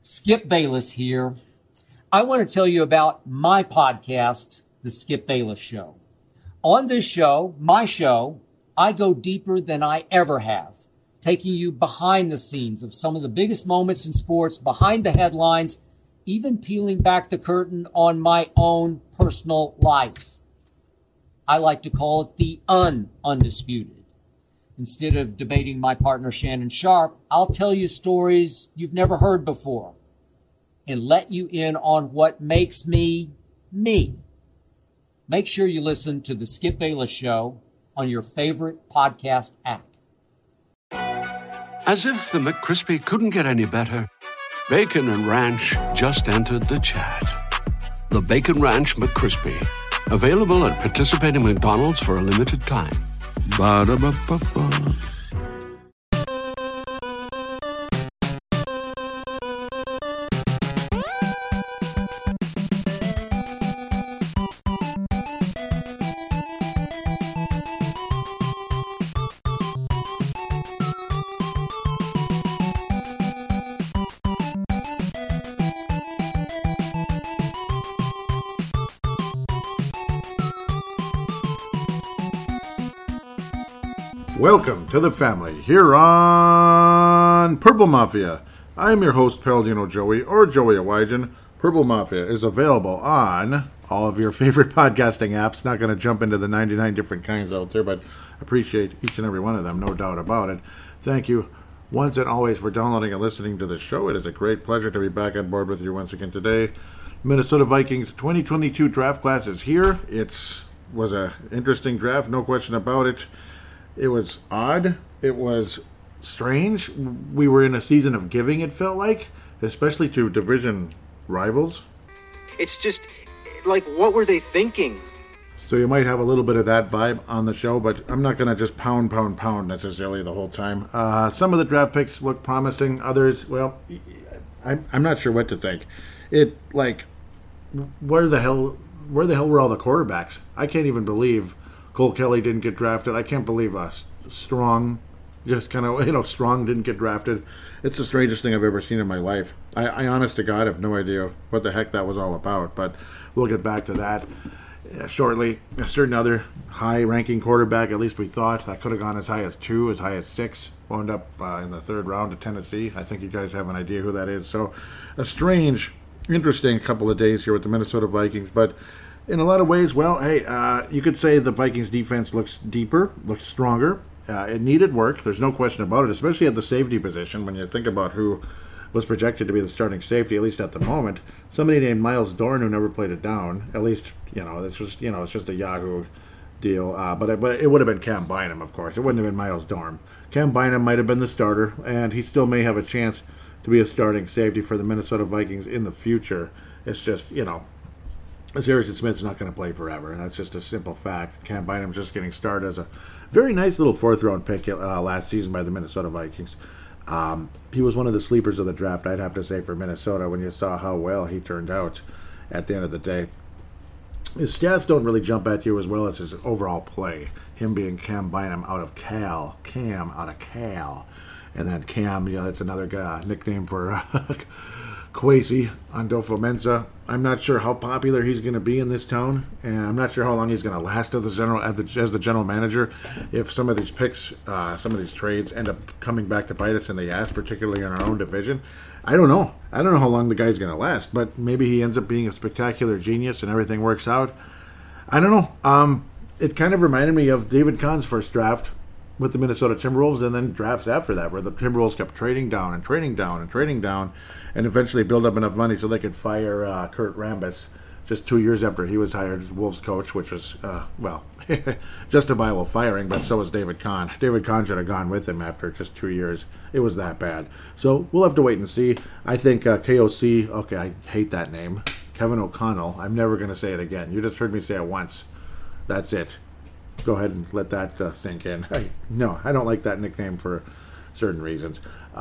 Skip Bayless here. I want to tell you about my podcast, The Skip Bayless Show. On this show, my show, I go deeper than I ever have, taking you behind the scenes of some of the biggest moments in sports, behind the headlines, even peeling back the curtain on my own personal life. I like to call it the undisputed. Instead of debating my partner Shannon Sharpe, I'll tell you stories you've never heard before and let you in on what makes me, me. Make sure you listen to The Skip Bayless Show on your favorite podcast app. As if the McCrispy couldn't get any better, Bacon and Ranch just entered the chat. The Bacon Ranch McCrispy, available at participating McDonald's for a limited time. Ba-da-ba-ba-ba. Welcome to the family here on Purple Mafia. I'm your host, Paladino Joey, or Joey Awajan. Purple Mafia is available on all of your favorite podcasting apps. Not going to jump into the 99 different kinds out there, but appreciate each and every one of them, no doubt about it. Thank you once and always for downloading and listening to the show. It is a great pleasure to be back on board with you once again today. Minnesota Vikings 2022 draft class is here. It was an interesting draft, no question about it. It was odd. It was strange. We were in a season of giving, it felt like, especially to division rivals. It's just, like, what were they thinking? So you might have a little bit of that vibe on the show, but I'm not going to just pound necessarily the whole time. Some of the draft picks look promising. Others, well, I'm not sure what to think. Where the hell were all the quarterbacks? I can't even believe Cole Kelly didn't get drafted. I can't believe Strong didn't get drafted. It's the strangest thing I've ever seen in my life. I honest to God have no idea what the heck that was all about, but we'll get back to that shortly. A certain other high-ranking quarterback, at least we thought, that could have gone as high as 2, as high as 6, wound up in the third round to Tennessee. I think you guys have an idea who that is. So a strange, interesting couple of days here with the Minnesota Vikings, but in a lot of ways, well, hey, you could say the Vikings defense looks deeper, looks stronger. It needed work. There's no question about it, especially at the safety position when you think about who was projected to be the starting safety, at least at the moment. Somebody named Miles Dorn who never played it down. At least, it's just a Yahoo deal. But it would have been Cam Bynum, of course. It wouldn't have been Miles Dorn. Cam Bynum might have been the starter, and he still may have a chance to be a starting safety for the Minnesota Vikings in the future. It's just, Harrison Smith's not going to play forever. That's just a simple fact. Cam Bynum's just getting started as a very nice little fourth-round pick last season by the Minnesota Vikings. He was one of the sleepers of the draft, I'd have to say, for Minnesota when you saw how well he turned out at the end of the day. His stats don't really jump at you as well as his overall play. Him being Cam Bynum out of Cal. Cam out of Cal. And then Cam, that's another guy, nickname for Kwesi Adofo-Mensah. I'm not sure how popular he's going to be in this town, and I'm not sure how long he's going to last as the general manager. If some of these picks, some of these trades end up coming back to bite us in the ass, particularly in our own division, I don't know. I don't know how long the guy's going to last, but maybe he ends up being a spectacular genius and everything works out. I don't know. It kind of reminded me of David Kahn's first draft with the Minnesota Timberwolves, and then drafts after that, where the Timberwolves kept trading down and eventually build up enough money so they could fire Kurt Rambis just 2 years after he was hired as Wolves coach, which was, justifiable firing, but so was David Kahn. David Kahn should have gone with him after just 2 years. It was that bad. So we'll have to wait and see. I think KOC, okay, I hate that name, Kevin O'Connell, I'm never going to say it again. You just heard me say it once. That's it. Go ahead and let that sink in. No, I don't like that nickname for certain reasons.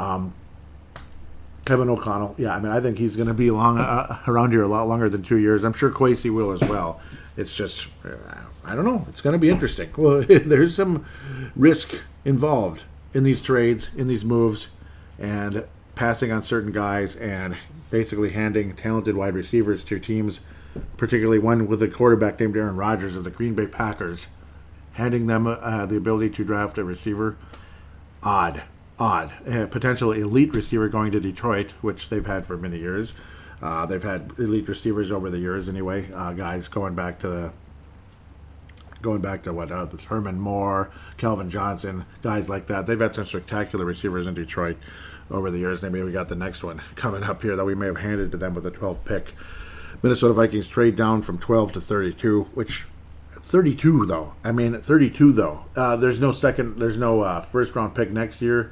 Kevin O'Connell, I think he's going to be around here a lot longer than 2 years. I'm sure Kwesi will as well. It's just, I don't know. It's going to be interesting. Well, there's some risk involved in these trades, in these moves, and passing on certain guys and basically handing talented wide receivers to teams, particularly one with a quarterback named Aaron Rodgers of the Green Bay Packers, handing them the ability to draft a receiver. Odd. A potential elite receiver going to Detroit, which they've had for many years. They've had elite receivers over the years anyway. Guys going back to Herman Moore, Calvin Johnson, guys like that. They've had some spectacular receivers in Detroit over the years. Maybe we got the next one coming up here that we may have handed to them with the 12th pick. Minnesota Vikings trade down from 12 to 32, which 32 though. I mean 32 though. There's no first round pick next year.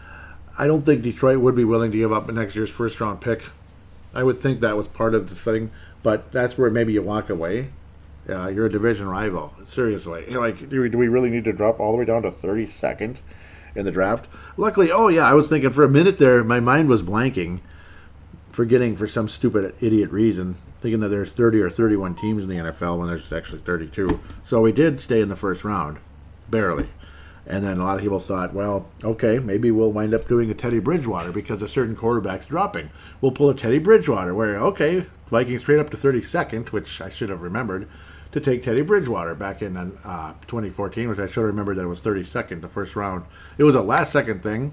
I don't think Detroit would be willing to give up next year's first round pick. I would think that was part of the thing, but that's where maybe you walk away. You're a division rival. Seriously. Like, do we really need to drop all the way down to 32nd in the draft? Luckily, I was thinking for a minute there, my mind was blanking, forgetting for some stupid idiot reason, thinking that there's 30 or 31 teams in the NFL when there's actually 32. So we did stay in the first round, barely. And then a lot of people thought, well, okay, maybe we'll wind up doing a Teddy Bridgewater because a certain quarterback's dropping. We'll pull a Teddy Bridgewater where, okay, Vikings trade up to 32nd, which I should have remembered, to take Teddy Bridgewater back in 2014, which I should have remembered that it was 32nd, the first round. It was a last-second thing.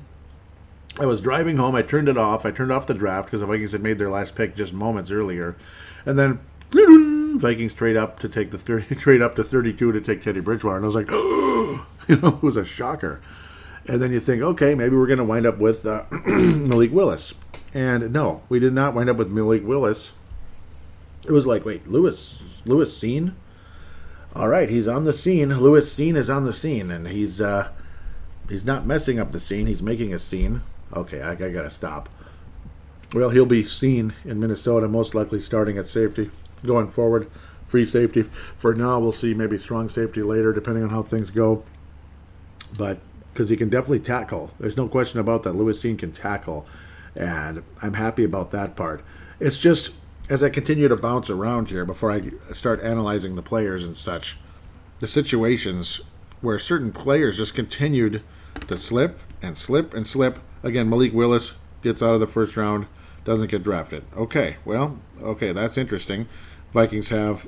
I was driving home. I turned it off. I turned off the draft because the Vikings had made their last pick just moments earlier. And then Vikings trade up to 32 to take Teddy Bridgewater. And I was like, it was a shocker. And then you think, okay, maybe we're going to wind up with Malik Willis. And no, we did not wind up with Malik Willis. It was like, wait, Lewis Cine? All right, he's on the scene. Lewis Cine is on the scene, and he's not messing up the scene. He's making a scene. Okay, I got to stop. Well, he'll be seen in Minnesota, most likely starting at safety. Going forward, free safety. For now, we'll see maybe strong safety later, depending on how things go. But because he can definitely tackle. There's no question about that. Lewis Cine can tackle, and I'm happy about that part. It's just, as I continue to bounce around here before I start analyzing the players and such, the situations where certain players just continued to slip and slip and slip. Again, Malik Willis gets out of the first round, doesn't get drafted. Okay, that's interesting. Vikings have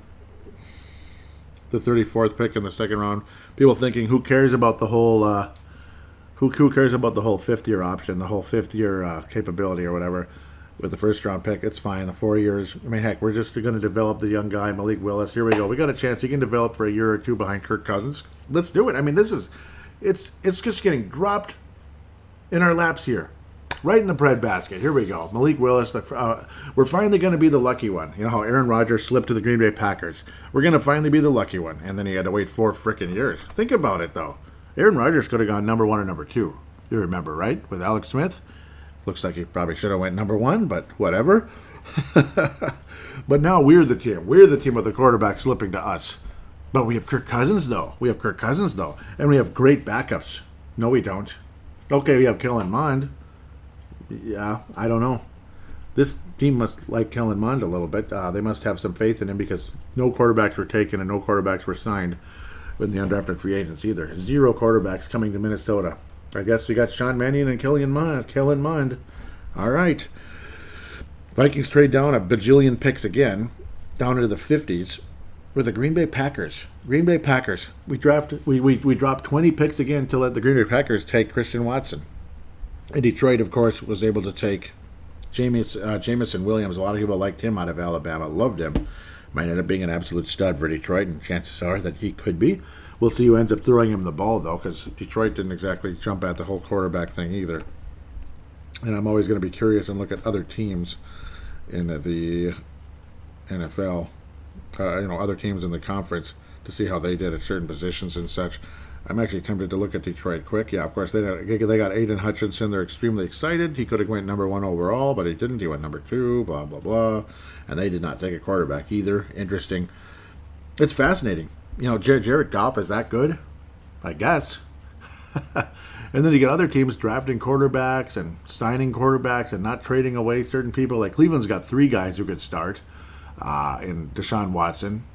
the 34th pick in the second round. People thinking, who cares about the whole who cares about the whole fifth-year option, the whole fifth-year capability or whatever with the first-round pick? It's fine. The 4 years. I mean, heck, we're just going to develop the young guy, Malik Willis. Here we go. We got a chance. He can develop for a year or two behind Kirk Cousins. Let's do it. I mean, it's just getting dropped in our laps here. Right in the bread basket. Here we go. Malik Willis. We're finally going to be the lucky one. You know how Aaron Rodgers slipped to the Green Bay Packers. We're going to finally be the lucky one. And then he had to wait 4 freaking years. Think about it, though. Aaron Rodgers could have gone number 1 or number 2. You remember, right? With Alex Smith. Looks like he probably should have went number 1, but whatever. But now we're the team. We're the team with the quarterback slipping to us. But we have Kirk Cousins, though. And we have great backups. No, we don't. Okay, we have Kellen Mond. Yeah, I don't know. This team must like Kellen Mond a little bit. They must have some faith in him because no quarterbacks were taken and no quarterbacks were signed with the undrafted free agents either. 0 quarterbacks coming to Minnesota. I guess we got Sean Mannion and Kellen Mond. All right. Vikings trade down a bajillion picks again, down into the 50s, with the Green Bay Packers. We dropped 20 picks again to let the Green Bay Packers take Christian Watson. And Detroit, of course, was able to take Jamison Williams. A lot of people liked him out of Alabama, loved him. Might end up being an absolute stud for Detroit, and chances are that he could be. We'll see who ends up throwing him the ball, though, because Detroit didn't exactly jump at the whole quarterback thing either. And I'm always going to be curious and look at other teams in the NFL, other teams in the conference to see how they did at certain positions and such. I'm actually tempted to look at Detroit quick. Yeah, of course, they got Aiden Hutchinson. They're extremely excited. He could have went number 1 overall, but he didn't. He went number 2, blah, blah, blah. And they did not take a quarterback either. Interesting. It's fascinating. Jared Goff is that good? I guess. And then you get other teams drafting quarterbacks and signing quarterbacks and not trading away certain people. Like Cleveland's got 3 guys who could start in Deshaun Watson,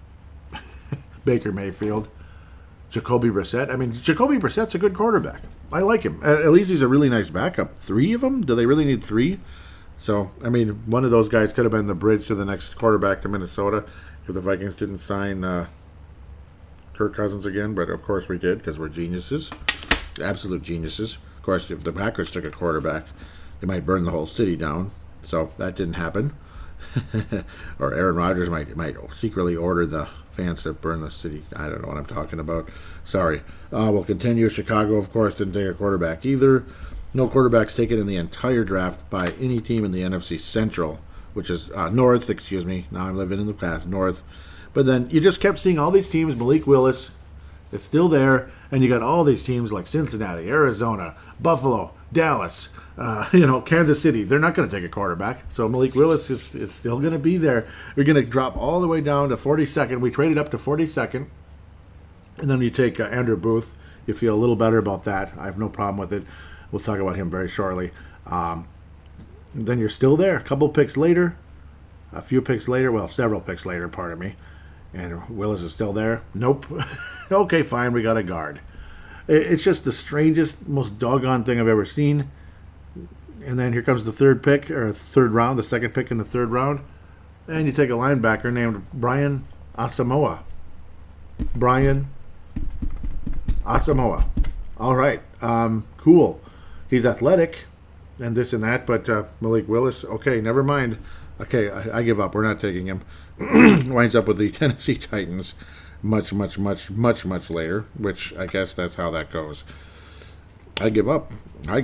Baker Mayfield, Jacoby Brissett. I mean, Jacoby Brissett's a good quarterback. I like him. At least he's a really nice backup. 3 of them? Do they really need 3? So, I mean, one of those guys could have been the bridge to the next quarterback to Minnesota if the Vikings didn't sign Kirk Cousins again. But, of course, we did because we're geniuses. Absolute geniuses. Of course, if the Packers took a quarterback, they might burn the whole city down. So, that didn't happen. Or Aaron Rodgers might secretly order the fans to burn the city. I don't know what I'm talking about. Sorry. We'll continue. Chicago, of course, didn't take a quarterback either. No quarterbacks taken in the entire draft by any team in the NFC Central, which is North, excuse me. Now I'm living in the past, North. But then you just kept seeing all these teams. Malik Willis is still there, and you got all these teams like Cincinnati, Arizona, Buffalo, Dallas, Kansas City. They're not going to take a quarterback. So Malik Willis is still going to be there. We're going to drop all the way down to 42nd. We traded up to 42nd. And then you take Andrew Booth. You feel a little better about that. I have no problem with it. We'll talk about him very shortly. Then you're still there. A couple picks later. A few picks later. Well, several picks later, pardon me. And Willis is still there. Nope. Okay, fine. We got a guard. It's just the strangest, most doggone thing I've ever seen. And then here comes the third pick, or third round, the second pick in the third round. And you take a linebacker named Brian Asamoah. Brian Asamoah. All right. Cool. He's athletic and this and that, but Malik Willis, okay, never mind. Okay, I give up. We're not taking him. Winds up with the Tennessee Titans much later, which I guess that's how that goes. I give up.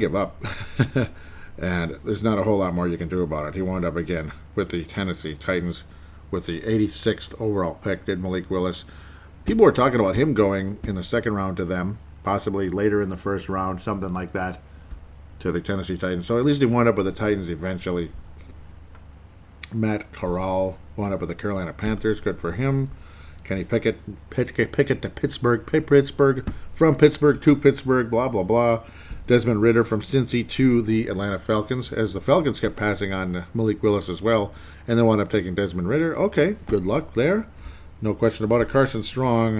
And there's not a whole lot more you can do about it. He wound up again with the Tennessee Titans with the 86th overall pick, did Malik Willis. People were talking about him going in the second round to them, possibly later in the first round, something like that, to the Tennessee Titans. So at least he wound up with the Titans eventually. Matt Corral wound up with the Carolina Panthers. Good for him. Kenny Pickett to Pittsburgh, from Pittsburgh to Pittsburgh, blah, blah, blah. Desmond Ridder from Cincy to the Atlanta Falcons, as the Falcons kept passing on Malik Willis as well, and then wound up taking Desmond Ridder. Okay, good luck there. No question about it. Carson Strong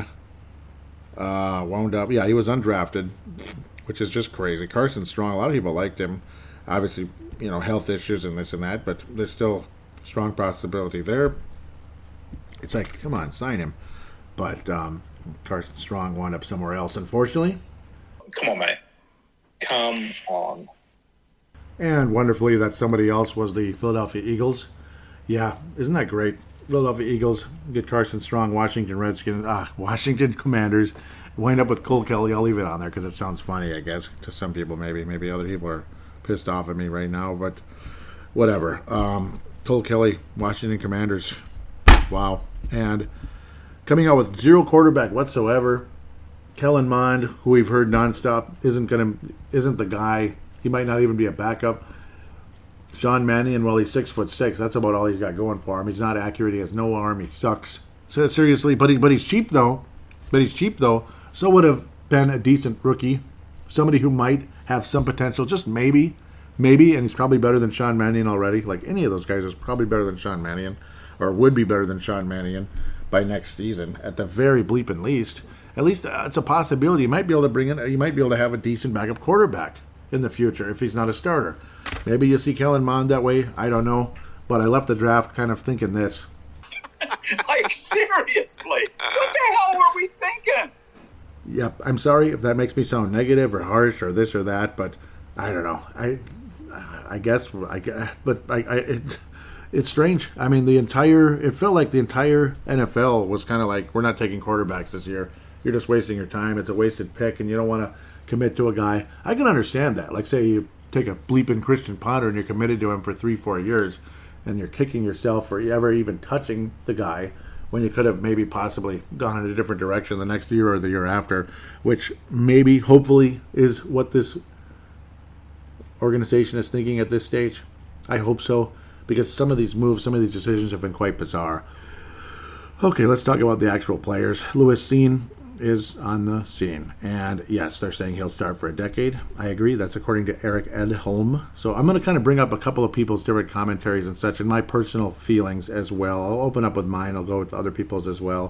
wound up, he was undrafted, which is just crazy. Carson Strong, a lot of people liked him. Obviously, health issues and this and that, but there's still strong possibility there. It's like, come on, sign him. But Carson Strong wound up somewhere else, unfortunately. Come on, mate. Come on. And wonderfully, that somebody else was the Philadelphia Eagles. Yeah, isn't that great? Philadelphia Eagles get Carson Strong, Washington Redskins, Washington Commanders. Wind up with Cole Kelly. I'll leave it on there because it sounds funny, I guess, to some people maybe. Maybe other people are pissed off at me right now, but whatever. Cole Kelly, Washington Commanders. Wow. And coming out with zero quarterback whatsoever. Kellen Mond, who we've heard nonstop, isn't the guy. He might not even be a backup. Sean Mannion, well, he's 6'6". That's about all he's got going for him. He's not accurate. He has no arm. He sucks. So, seriously, but he's cheap though. So would have been a decent rookie, somebody who might have some potential, just maybe, and he's probably better than Sean Mannion already. Like any of those guys is probably better than Sean Mannion, or would be better than Sean Mannion by next season at the very bleeping least. At least it's a possibility. You might be able to bring in. You might be able to have a decent backup quarterback in the future if he's not a starter. Maybe you see Kellen Mond that way. I don't know. But I left the draft kind of thinking this. Like, seriously. What the hell were we thinking? Yep. I'm sorry if that makes me sound negative or harsh or this or that, but I don't know. I guess. It's strange. I mean, it felt like the entire NFL was kind of like, we're not taking quarterbacks this year. You're just wasting your time. It's a wasted pick, and you don't want to commit to a guy. I can understand that. Like, say you take a bleeping Christian Ponder and you're committed to him for 3-4 years, and you're kicking yourself for ever even touching the guy when you could have maybe possibly gone in a different direction the next year or the year after, which maybe, hopefully, is what this organization is thinking at this stage. I hope so, because some of these moves, some of these decisions have been quite bizarre. Okay, let's talk about the actual players. Lewis Cine is on the scene, and yes, they're saying he'll start for a decade. I agree. That's according to Eric Edholm. So I'm going to kind of bring up a couple of people's different commentaries and such, and my personal feelings as well. I'll open up with mine. I'll go with other people's as well.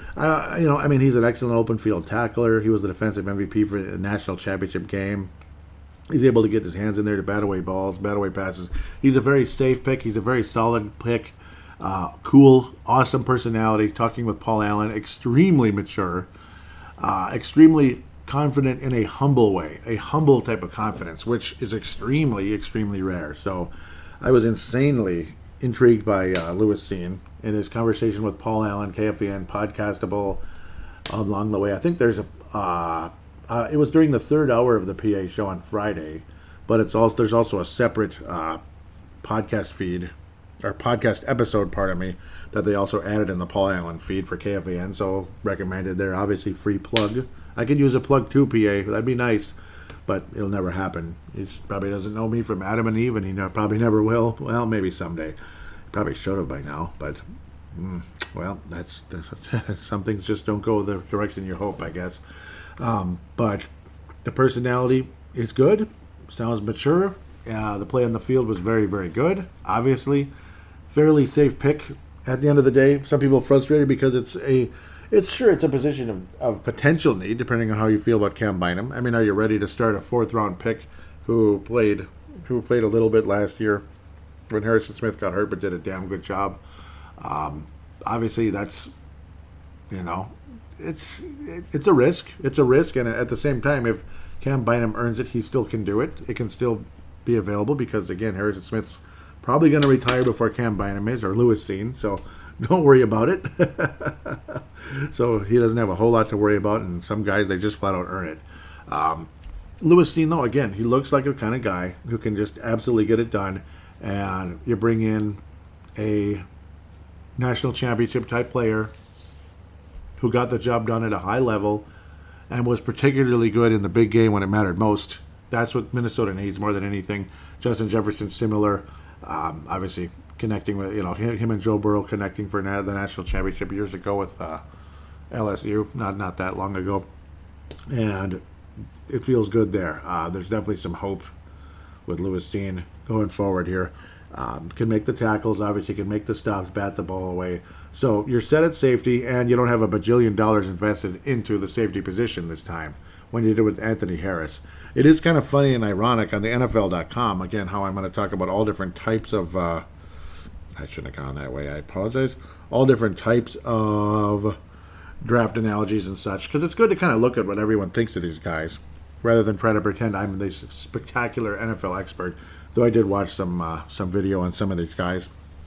I mean, he's an excellent open field tackler. He was the defensive MVP for the national championship game. He's able to get his hands in there to bat away balls, bat away passes. He's a very safe pick. He's a very solid pick. Cool, awesome personality. Talking with Paul Allen, extremely mature, extremely confident in a humble way, a humble type of confidence, which is extremely, extremely rare. So I was insanely intrigued by Lewis Cine in his conversation with Paul Allen, KFAN, podcastable along the way. I think there's it was during the third hour of the PA show on Friday, but there's also a separate podcast feed, or podcast episode, pardon me, that they also added in the Paul Allen feed for KFAN, so recommended there. Obviously, free plug. I could use a plug too, PA. That'd be nice, but it'll never happen. He probably doesn't know me from Adam and Eve, and he probably never will. Well, maybe someday. Probably should have by now, but well, that's some things just don't go the direction you hope, I guess. But the personality is good, sounds mature. The play on the field was very, very good. Obviously, fairly safe pick at the end of the day. Some people are frustrated because it's a position of potential need, depending on how you feel about Cam Bynum. I mean, are you ready to start a fourth-round pick who played a little bit last year when Harrison Smith got hurt, but did a damn good job? Obviously, that's, it's a risk. It's a risk, and at the same time, if Cam Bynum earns it, he still can do it. It can still be available because, again, Harrison Smith's probably going to retire before Cam Bynum is, or Lewis Cine, so don't worry about it. So he doesn't have a whole lot to worry about, and some guys, they just flat out earn it. Lewis Cine, though, again, he looks like a kind of guy who can just absolutely get it done, and you bring in a national championship type player who got the job done at a high level and was particularly good in the big game when it mattered most. That's what Minnesota needs more than anything. Justin Jefferson, similar, obviously connecting with, him and Joe Burrow connecting for the national championship years ago with LSU, not that long ago. And it feels good there. There's definitely some hope with Lewis Cine going forward here. Can make the tackles, obviously can make the stops, bat the ball away. So you're set at safety, and you don't have $1 bajillion invested into the safety position this time when you did with Anthony Harris. It is kind of funny and ironic on the NFL.com, again, how I'm going to talk about all different types of, I shouldn't have gone that way, I apologize, all different types of draft analogies and such, because it's good to kind of look at what everyone thinks of these guys, rather than try to pretend I'm this spectacular NFL expert, though I did watch some video on some of these guys.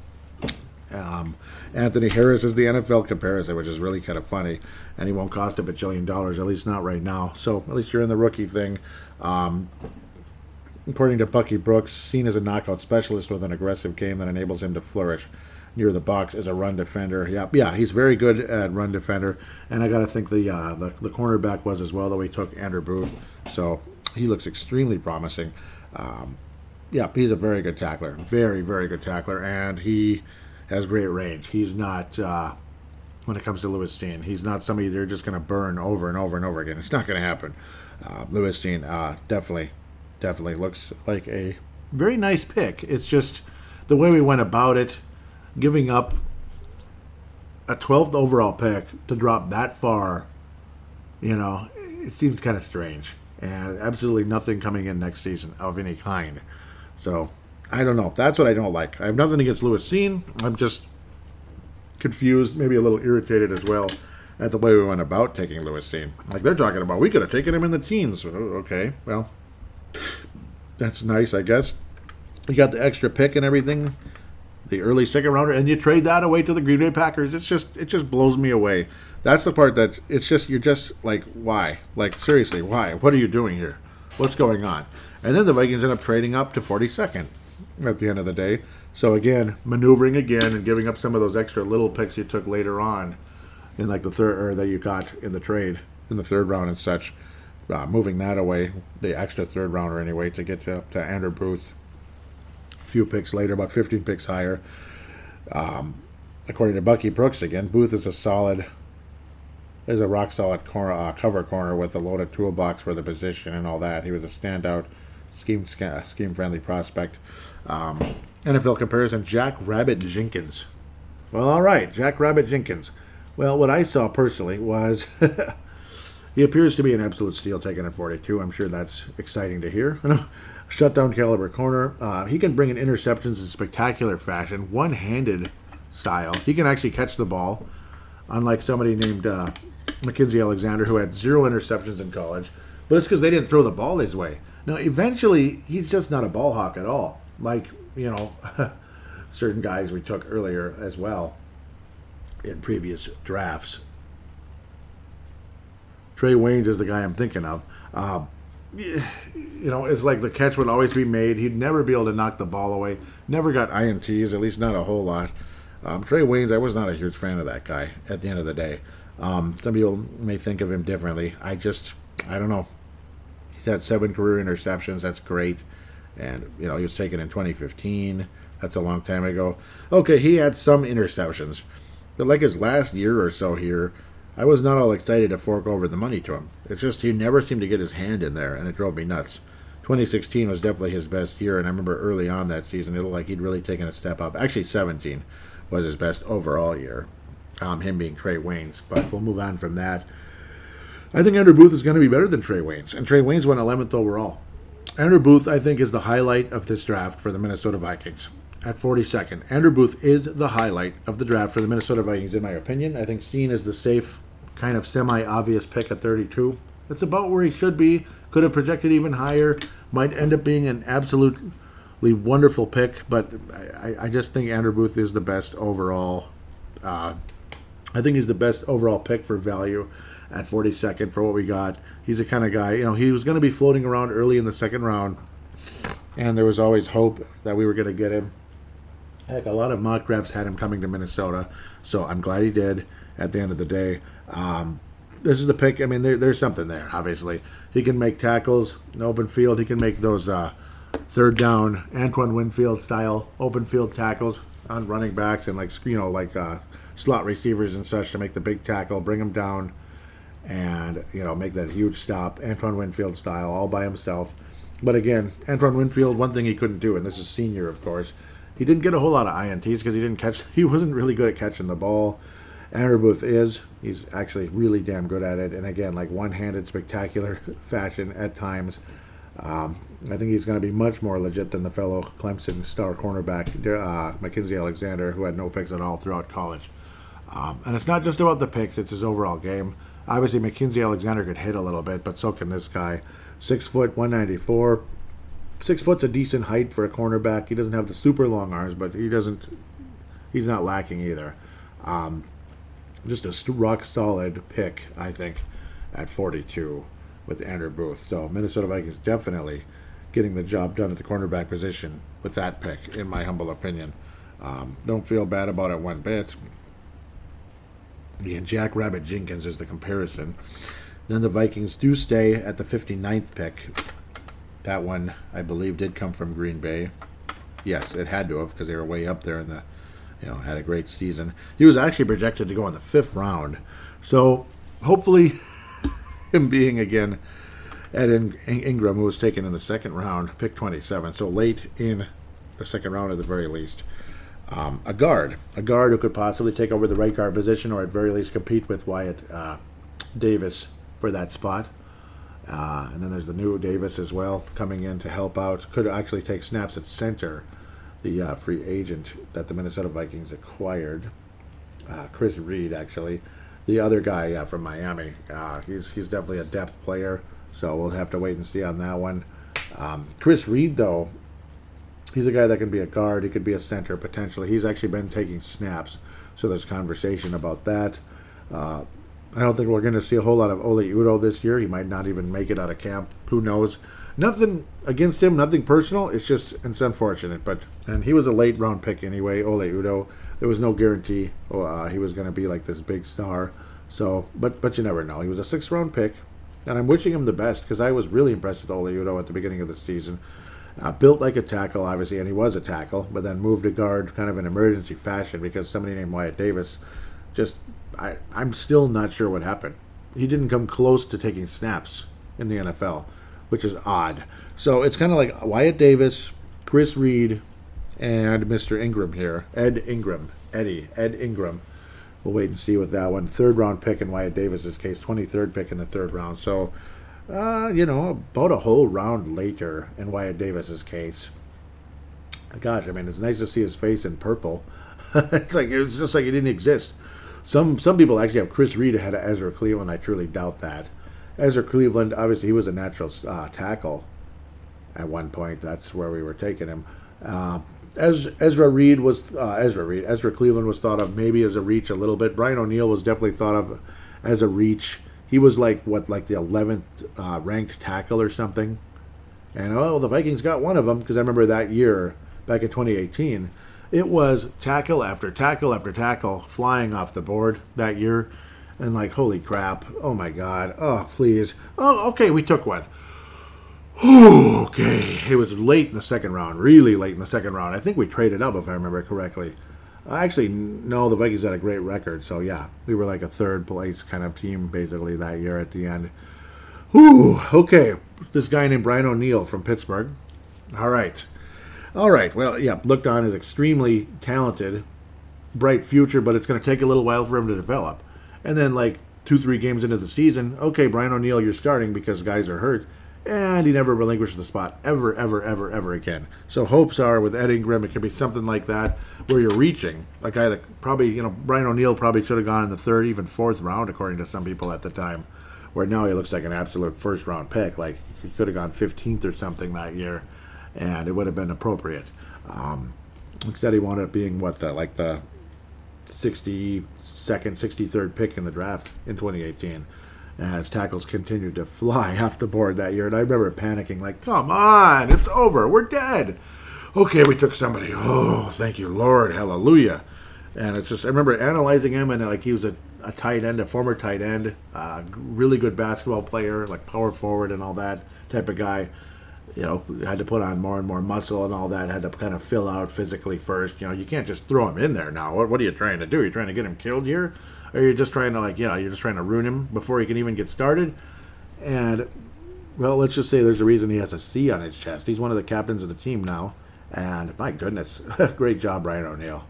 Anthony Harris is the NFL comparison, which is really kind of funny, and he won't cost $1 bajillion, at least not right now. So at least you're in the rookie thing. According to Bucky Brooks, seen as a knockout specialist with an aggressive game that enables him to flourish near the box as a run defender. Yeah, he's very good at run defender, and I got to think the cornerback was as well, though he took Andrew Booth, so he looks extremely promising. He's a very good tackler, very, very good tackler, and he has great range. He's not, when it comes to Lewis Cine, he's not somebody they're just going to burn over and over and over again. It's not going to happen. Lewis Cine definitely looks like a very nice pick. It's just the way we went about it, giving up a 12th overall pick to drop that far, it seems kind of strange. And absolutely nothing coming in next season of any kind. So, I don't know. That's what I don't like. I have nothing against Lewis Cine. I'm just confused, maybe a little irritated as well at the way we went about taking Lewis Cine. Like they're talking about, we could have taken him in the teens. Okay, well, that's nice, I guess. You got the extra pick and everything, the early second rounder, and you trade that away to the Green Bay Packers. It just blows me away. That's the part that you're just like, why? Like, seriously, why? What are you doing here? What's going on? And then the Vikings end up trading up to 42nd at the end of the day. So again, maneuvering again and giving up some of those extra little picks you took later on in like the third, or that you got in the trade in the third round and such, moving that away, the extra third rounder anyway, to get to Andrew Booth a few picks later, about 15 picks higher. According to Bucky Brooks again, Booth is a rock solid cover corner with a loaded toolbox for the position and all that. He was a standout scheme friendly prospect. NFL comparison, Jack Rabbit Jenkins. Well, all right, Jack Rabbit Jenkins. Well, what I saw personally was he appears to be an absolute steal taken at 42. I'm sure that's exciting to hear. Shutdown caliber corner. He can bring in interceptions in spectacular fashion, one-handed style. He can actually catch the ball, unlike somebody named Mackenzie Alexander who had 0 interceptions in college. But it's because they didn't throw the ball his way. Now, eventually, he's just not a ball hawk at all. Like, certain guys we took earlier as well in previous drafts. Trey Waynes is the guy I'm thinking of. It's like the catch would always be made. He'd never be able to knock the ball away. Never got INTs, at least not a whole lot. Trey Waynes, I was not a huge fan of that guy at the end of the day. Some people may think of him differently. I don't know. He's had 7 career interceptions. That's great. And, he was taken in 2015. That's a long time ago. Okay, he had some interceptions. But like his last year or so here, I was not all excited to fork over the money to him. It's just he never seemed to get his hand in there, and it drove me nuts. 2016 was definitely his best year, and I remember early on that season, it looked like he'd really taken a step up. Actually, 17 was his best overall year, him being Trey Waynes, but we'll move on from that. I think Andrew Booth is going to be better than Trey Waynes, and Trey Waynes went 11th overall. Andrew Booth, I think, is the highlight of this draft for the Minnesota Vikings. At 42nd, Andrew Booth is the highlight of the draft for the Minnesota Vikings, in my opinion. I think Steen is the safe, kind of semi-obvious pick at 32. It's about where he should be. Could have projected even higher. Might end up being an absolutely wonderful pick, but I just think Andrew Booth is the best overall. I think he's the best overall pick for value at 42nd for what we got. He's the kind of guy, he was going to be floating around early in the second round, and there was always hope that we were going to get him. Heck, a lot of mock drafts had him coming to Minnesota, so I'm glad he did at the end of the day. This is the pick. I mean, there's something there, obviously. He can make tackles in open field. He can make those third down Antoine Winfield-style open field tackles on running backs and, slot receivers and such to make the big tackle, bring them down, and, make that huge stop, Antoine Winfield-style, all by himself. But again, Antoine Winfield, one thing he couldn't do, and this is senior, of course, he didn't get a whole lot of INTs because he wasn't really good at catching the ball. Andrew Booth is. He's actually really damn good at it. And again, one-handed, spectacular fashion at times. I think he's going to be much more legit than the fellow Clemson star cornerback, Mackenzie Alexander, who had no picks at all throughout college. And it's not just about the picks, it's his overall game. Obviously, Mackenzie Alexander could hit a little bit, but so can this guy. 6 foot, 194. 6 foot's a decent height for a cornerback. He doesn't have the super long arms, but he's not lacking either. Just a rock solid pick, I think, at 42 with Andrew Booth. So Minnesota Vikings definitely getting the job done at the cornerback position with that pick, in my humble opinion. Don't feel bad about it one bit. Again, Jack Rabbit Jenkins is the comparison. Then the Vikings do stay at the 59th pick. That one, I believe, did come from Green Bay. Yes, it had to have, because they were way up there in the, had a great season. He was actually projected to go in the 5th round. So, hopefully, him being, again, Ed Ingram, who was taken in the 2nd round, pick 27. So, late in the 2nd round at the very least. A guard who could possibly take over the right guard position, or at very least compete with Wyatt Davis for that spot. And then there's the new Davis as well coming in to help out. Could actually take snaps at center, the free agent that the Minnesota Vikings acquired. Chris Reed, actually. The other guy from Miami. He's definitely a depth player, so we'll have to wait and see on that one. Chris Reed, though, he's a guy that can be a guard. He could be a center, potentially. He's actually been taking snaps, so there's conversation about that. I don't think we're going to see a whole lot of Ole Udoh this year. He might not even make it out of camp. Who knows? Nothing against him, nothing personal. It's unfortunate. And he was a late round pick anyway, Ole Udoh. There was no guarantee he was going to be like this big star. So, but you never know. He was a 6th round pick, and I'm wishing him the best because I was really impressed with Ole Udoh at the beginning of the season. Built like a tackle, obviously, and he was a tackle, but then moved to guard kind of in emergency fashion because somebody named Wyatt Davis I'm still not sure what happened. He didn't come close to taking snaps in the NFL, which is odd. So it's kind of like Wyatt Davis, Chris Reed, and Mr. Ingram here. Ed Ingram. we'll wait and see with that one. 3rd round pick in Wyatt Davis's case, 23rd pick in the 3rd round. So, about a whole round later in Wyatt Davis's case. Gosh, I mean, it's nice to see his face in purple. It's just like it didn't exist. Some people actually have Chris Reed ahead of Ezra Cleveland. I truly doubt that. Ezra Cleveland, obviously, he was a natural tackle at one point. That's where we were taking him. Ezra Cleveland was thought of maybe as a reach a little bit. Brian O'Neill was definitely thought of as a reach. He was like the 11th ranked tackle or something. And the Vikings got one of them, because I remember that year, back in 2018, it was tackle after tackle after tackle flying off the board that year. And holy crap. Oh my God. Oh, please. Oh, okay, we took one. Okay. It was late in the 2nd round. Really late in the 2nd round. I think we traded up, if I remember correctly. Actually, no, the Vikings had a great record. So, yeah, we were like a 3rd place kind of team, basically, that year at the end. Okay. This guy named Brian O'Neill from Pittsburgh. All right. Well, yeah, looked on as extremely talented, bright future, but it's going to take a little while for him to develop. And then 2-3 games into the season, okay, Brian O'Neill, you're starting because guys are hurt. And he never relinquished the spot ever again. So hopes are with Ed Ingram, it could be something like that where you're reaching. A guy that probably, Brian O'Neill probably should have gone in the 3rd, even 4th round, according to some people at the time. Where now he looks like an absolute 1st round pick. He could have gone 15th or something that year, and it would have been appropriate. Instead, he wound up being the 62nd, 63rd pick in the draft in 2018. As tackles continued to fly off the board that year. And I remember panicking, come on, it's over, we're dead. Okay, we took somebody. Oh, thank you, Lord, hallelujah. And it's just, I remember analyzing him, and he was a tight end, a former tight end, really good basketball player, power forward and all that type of guy. Had to put on more and more muscle and all that, had to kind of fill out physically first. You can't just throw him in there now. What are you trying to do? Are you trying to get him killed here? Or are you just trying to, you're just trying to ruin him before he can even get started? And, well, let's just say there's a reason he has a C on his chest. He's one of the captains of the team now. And, my goodness, great job, Brian O'Neill.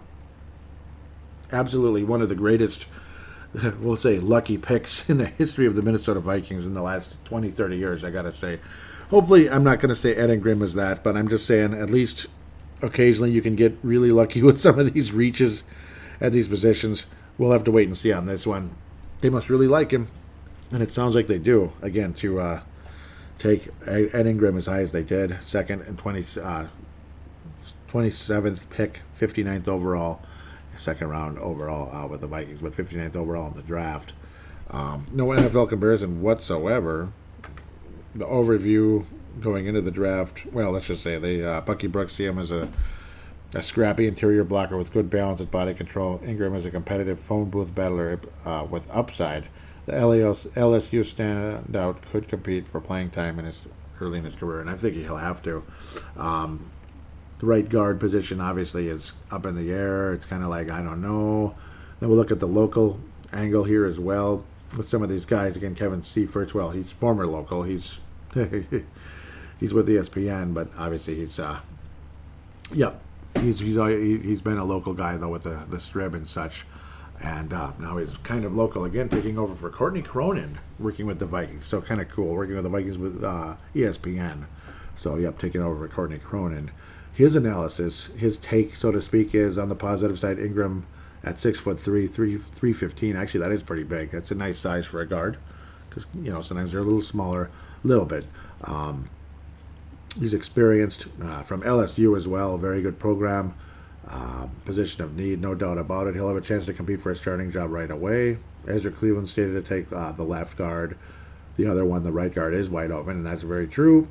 Absolutely one of the greatest, we'll say, lucky picks in the history of the Minnesota Vikings in the last 20, 30 years, I got to say. Hopefully, I'm not going to say Ed Ingram is that, but I'm just saying at least occasionally you can get really lucky with some of these reaches at these positions. We'll have to wait and see on this one. They must really like him, and it sounds like they do, again, to take Ed Ingram as high as they did, 2nd and 27th pick, 59th overall, 2nd round overall with the Vikings, but 59th overall in the draft. No NFL comparison whatsoever. The overview going into the draft, well, let's just say Bucky Brooks see him as a scrappy interior blocker with good balance and body control. Ingram is a competitive phone booth battler with upside. The LSU standout could compete for playing time early in his career, and I think he'll have to. The right guard position obviously is up in the air. It's kind of I don't know. Then we'll look at the local angle here as well with some of these guys. Again, Kevin Seifert, well, he's former local. He's he's with ESPN, but obviously he's been a local guy though with the Strib and such, and now he's kind of local again, taking over for Courtney Cronin, working with the Vikings. So kind of cool, working with the Vikings with ESPN. So taking over for Courtney Cronin. His analysis, his take, so to speak, is on the positive side. Ingram at 6'3", 315. Actually, that is pretty big. That's a nice size for a guard, because sometimes they're a little smaller, a little bit. He's experienced from LSU as well. Very good program. Position of need, no doubt about it. He'll have a chance to compete for a starting job right away. Ezra Cleveland stated to take the left guard. The other one, the right guard, is wide open, and that's very true.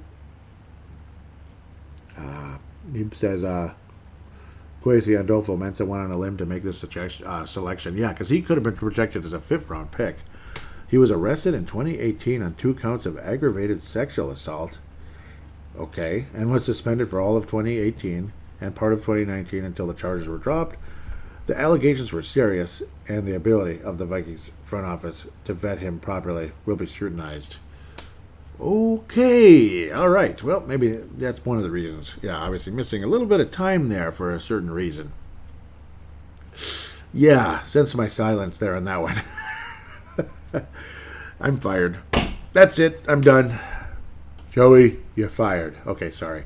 He says Kwesi Adolfo-Mensah went on a limb to make this selection. Yeah, because he could have been projected as a 5th-round pick. He was arrested in 2018 on 2 counts of aggravated sexual assault. Okay, and was suspended for all of 2018 and part of 2019 until the charges were dropped. The allegations were serious, and the ability of the Vikings front office to vet him properly will be scrutinized. Okay, all right. Well, maybe that's one of the reasons. Yeah, obviously missing a little bit of time there for a certain reason. Yeah, sense my silence there on that one. I'm fired. That's it. I'm done. Joey, you're fired. Okay, sorry.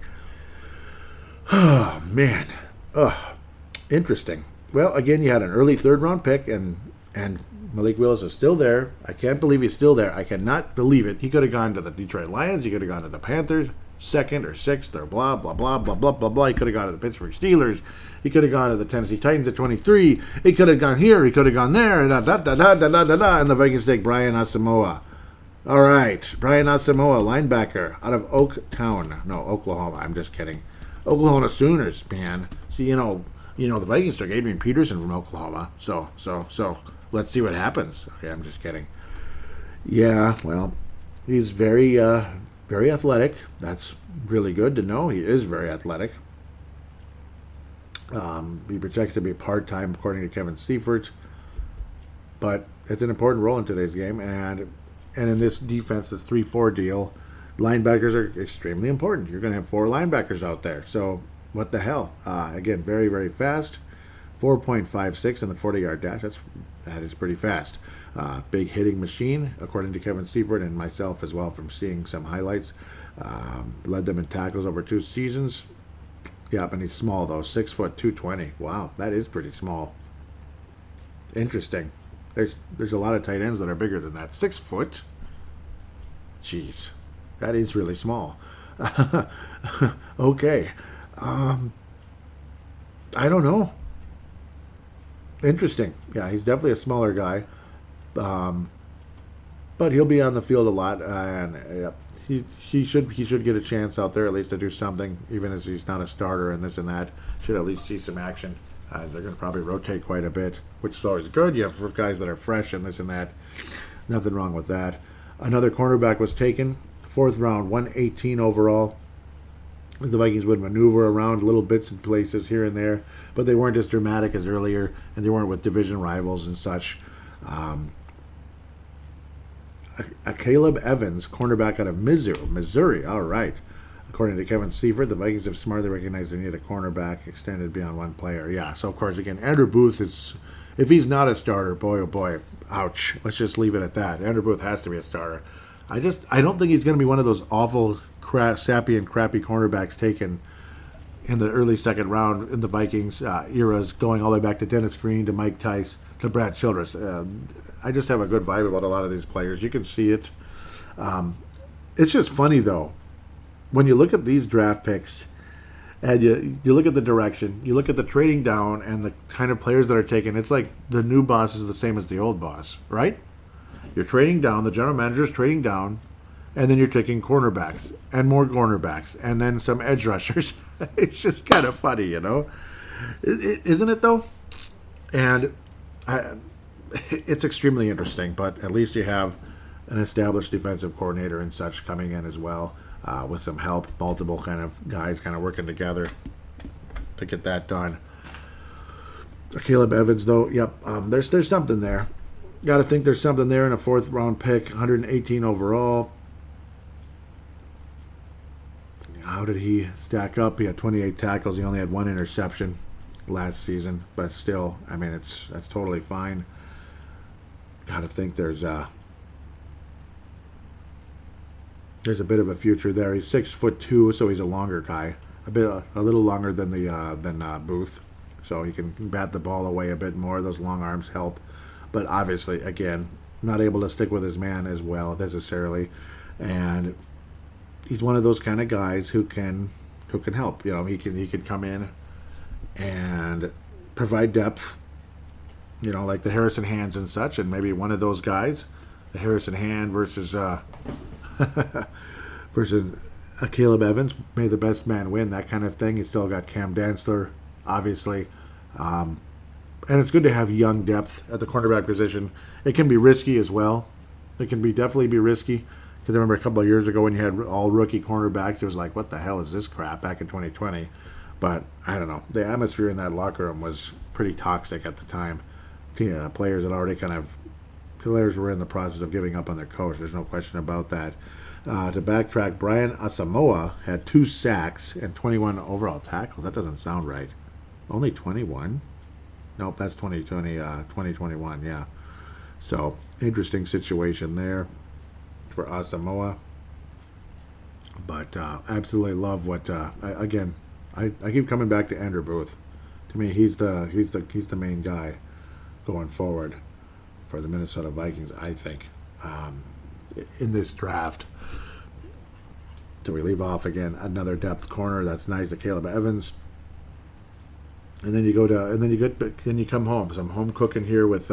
Oh, man. Oh, interesting. Well, again, you had an early third-round pick, and Malik Willis is still there. I can't believe he's still there. I cannot believe it. He could have gone to the Detroit Lions. He could have gone to the Panthers, 2nd or 6th, or blah, blah, blah, blah, blah, blah, blah. He could have gone to the Pittsburgh Steelers. He could have gone to the Tennessee Titans at 23. He could have gone here. He could have gone there. And the Vikings take Brian Asamoah. All right. Brian Asamoah, linebacker out of Oklahoma. I'm just kidding. Oklahoma Sooners, man. See, you know, the Vikings took Adrian Peterson from Oklahoma. So let's see what happens. Okay, I'm just kidding. Yeah, well, he's very athletic. That's really good to know. He is very athletic. He projects to be part-time, according to Kevin Seifert. But it's an important role in today's game. And in this defense, the 3-4 deal, linebackers are extremely important. You're going to have 4 linebackers out there. So what the hell? Again, very, very fast. 4.56 in the 40-yard dash. That is pretty fast. Big hitting machine, according to Kevin Seifert and myself as well from seeing some highlights. Led them in tackles over 2 seasons. Yep, and he's small, though. 6 foot, 220. Wow, that is pretty small. Interesting. There's a lot of tight ends that are bigger than that. 6 foot? Jeez. That is really small. Okay. I don't know. Interesting. Yeah, he's definitely a smaller guy. But he'll be on the field a lot. And he should get a chance out there at least to do something, even as he's not a starter and this and that. Should at least see some action. They're going to probably rotate quite a bit, which is always good. You have guys that are fresh and this and that. Nothing wrong with that. Another cornerback was taken. 4th round, 118 overall. The Vikings would maneuver around little bits and places here and there, but they weren't as dramatic as earlier, and they weren't with division rivals and such. Caleb Evans, cornerback out of Missouri. All right. According to Kevin Seifert, the Vikings have smartly recognized they need a cornerback extended beyond one player. Yeah, so of course, again, Andrew Booth is, if he's not a starter, boy, oh boy, ouch. Let's just leave it at that. Andrew Booth has to be a starter. I don't think he's going to be one of those awful, sappy and crappy cornerbacks taken in the early 2nd round in the Vikings eras, going all the way back to Dennis Green, to Mike Tice, to Brad Childress. I just have a good vibe about a lot of these players. You can see it. It's just funny, though, when you look at these draft picks and you look at the direction, you look at the trading down and the kind of players that are taken, it's like the new boss is the same as the old boss, right? You're trading down, the general manager is trading down, and then you're taking cornerbacks and more cornerbacks and then some edge rushers. It's just kind of funny, you know? Isn't it, though? And it's extremely interesting, but at least you have an established defensive coordinator and such coming in as well, with some help, multiple kind of guys kind of working together to get that done. Caleb Evans, though, yep, there's something there. Got to think there's something there in a 4th round pick, 118 overall. How did he stack up? He had 28 tackles. He only had 1 interception last season, but still, I mean, that's totally fine. Got to think there's a bit of a future there. He's 6'2", so he's a longer guy, a little longer than Booth, so he can bat the ball away a bit more. Those long arms help. But obviously, again, not able to stick with his man as well necessarily, and he's one of those kind of guys who can help. You know, he can come in and provide depth. You know, like the Harrison Hands and such, and maybe one of those guys, the Harrison Hand versus versus Caleb Evans, may the best man win, that kind of thing. You still got Cam Dantzler, obviously. And it's good to have young depth at the cornerback position. It can be risky as well. It can definitely be risky. Because I remember a couple of years ago when you had all rookie cornerbacks, it was like, what the hell is this crap back in 2020? But I don't know. The atmosphere in that locker room was pretty toxic at the time. Players were in the process of giving up on their coach. There's no question about that. To backtrack, Brian Asamoah had 2 sacks and 21 overall tackles. That doesn't sound right. Only 21? Nope, that's 2020, 2021, yeah. So, interesting situation there for Asamoah. But absolutely love what, I keep coming back to Andrew Booth. To me, he's the main guy going forward for the Minnesota Vikings, I think, in this draft. Do we leave off again another depth corner? That's nice, to Caleb Evans. And then you come home. Some home cooking here with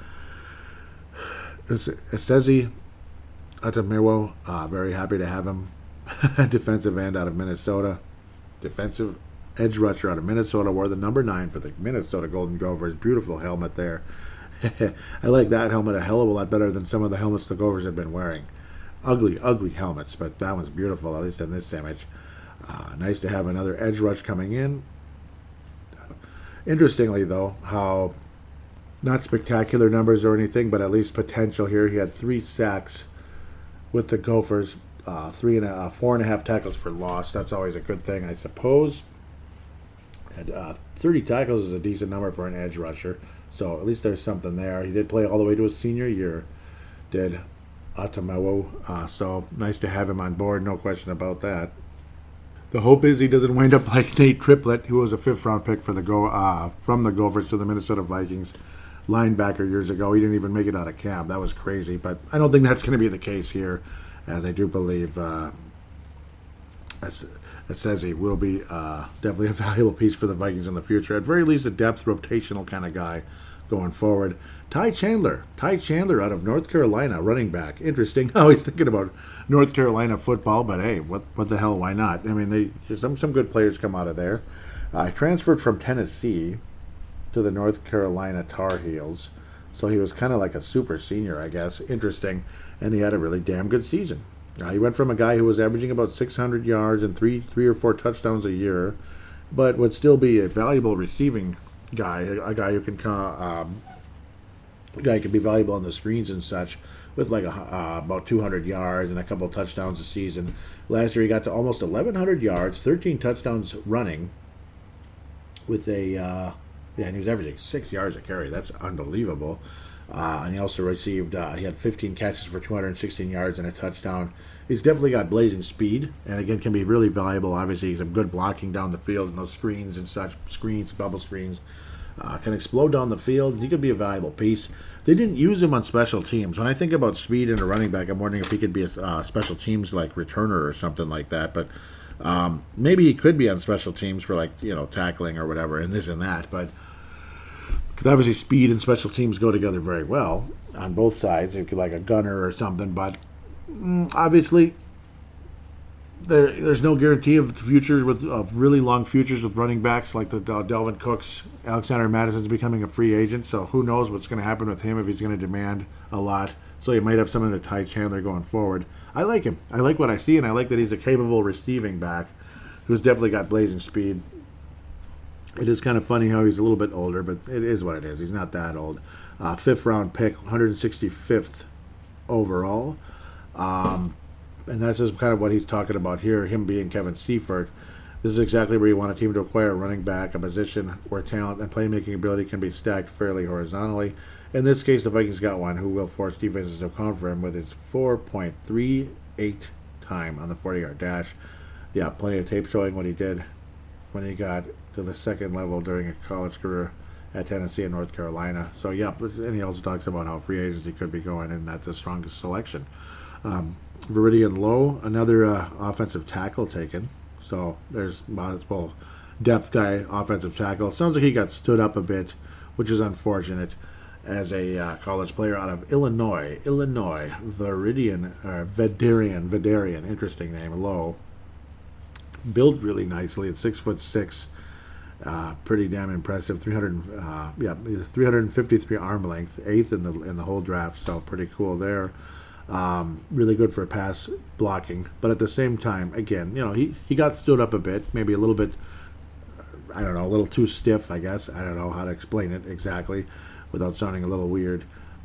Esezi Atamewo. Very happy to have him. Defensive end out of Minnesota. Defensive edge rusher out of Minnesota. Wore the number 9 for the Minnesota Golden Gophers. Beautiful helmet there. I like that helmet a hell of a lot better than some of the helmets the Gophers have been wearing. Ugly, ugly helmets, but that one's beautiful, at least in this image. Nice to have another edge rush coming in. Interestingly, though, how not spectacular numbers or anything, but at least potential here. He had 3 sacks with the Gophers, 4.5 tackles for loss. That's always a good thing, I suppose. And 30 tackles is a decent number for an edge rusher, so at least there's something there. He did play all the way to his senior year, did Atamawo, so nice to have him on board, no question about that. The hope is he doesn't wind up like Nate Triplett, who was a 5th-round pick for from the Gophers to the Minnesota Vikings, linebacker years ago. He didn't even make it out of camp. That was crazy, but I don't think that's going to be the case here, as I do believe it says he will be definitely a valuable piece for the Vikings in the future. At very least, a depth rotational kind of guy going forward. Ty Chandler out of North Carolina, running back. Interesting. Oh, he's thinking about North Carolina football, but hey, what the hell? Why not? I mean, some good players come out of there. I transferred from Tennessee to the North Carolina Tar Heels, so he was kind of like a super senior, I guess. Interesting, and he had a really damn good season. He went from a guy who was averaging about 600 yards and three or four touchdowns a year, but would still be a valuable receiving guy, a guy who can be valuable on the screens and such, with like about 200 yards and a couple of touchdowns a season. Last year he got to almost 1,100 yards, 13 touchdowns running, with and he was averaging 6 yards a carry. That's unbelievable. And he also received, he had 15 catches for 216 yards and a touchdown. He's definitely got blazing speed, and again, can be really valuable. Obviously, some good blocking down the field and those screens and such, bubble screens. Can explode down the field, and he could be a valuable piece. They didn't use him on special teams. When I think about speed in a running back, I'm wondering if he could be a special teams like returner or something like that. But maybe he could be on special teams for tackling or whatever, and this and that. But because obviously speed and special teams go together very well on both sides. If you're like a gunner or something, but obviously there's no guarantee of the future of really long futures with running backs like the Delvin Cooks. Alexander Madison's becoming a free agent, so who knows what's going to happen with him if he's going to demand a lot. So you might have someone to Ty Chandler going forward. I like him. I like what I see, and I like that he's a capable receiving back who's definitely got blazing speed. It is kind of funny how he's a little bit older, but it is what it is. He's not that old. 5th round pick, 165th overall. And that's just kind of what he's talking about here, him being Kevin Seifert. This is exactly where you want a team to acquire a running back, a position where talent and playmaking ability can be stacked fairly horizontally. In this case, the Vikings got one who will force defenses to come for him with his 4.38 time on the 40-yard dash. Yeah, plenty of tape showing what he did when he got to the second level during a college career at Tennessee and North Carolina. So, yeah, and he also talks about how free agency could be going, and that's the strongest selection. Viridian Lowe, another offensive tackle taken. So there's multiple depth guy, offensive tackle. Sounds like he got stood up a bit, which is unfortunate, as a college player out of Illinois. Vidarian, interesting name, Lowe. Built really nicely at 6'6", pretty damn impressive. 353 arm length, 8th in the whole draft, so pretty cool there. Really good for pass blocking, but at the same time, again, he got stood up a bit, maybe a little bit, I don't know, a little too stiff, I guess. I don't know how to explain it exactly without sounding a little weird.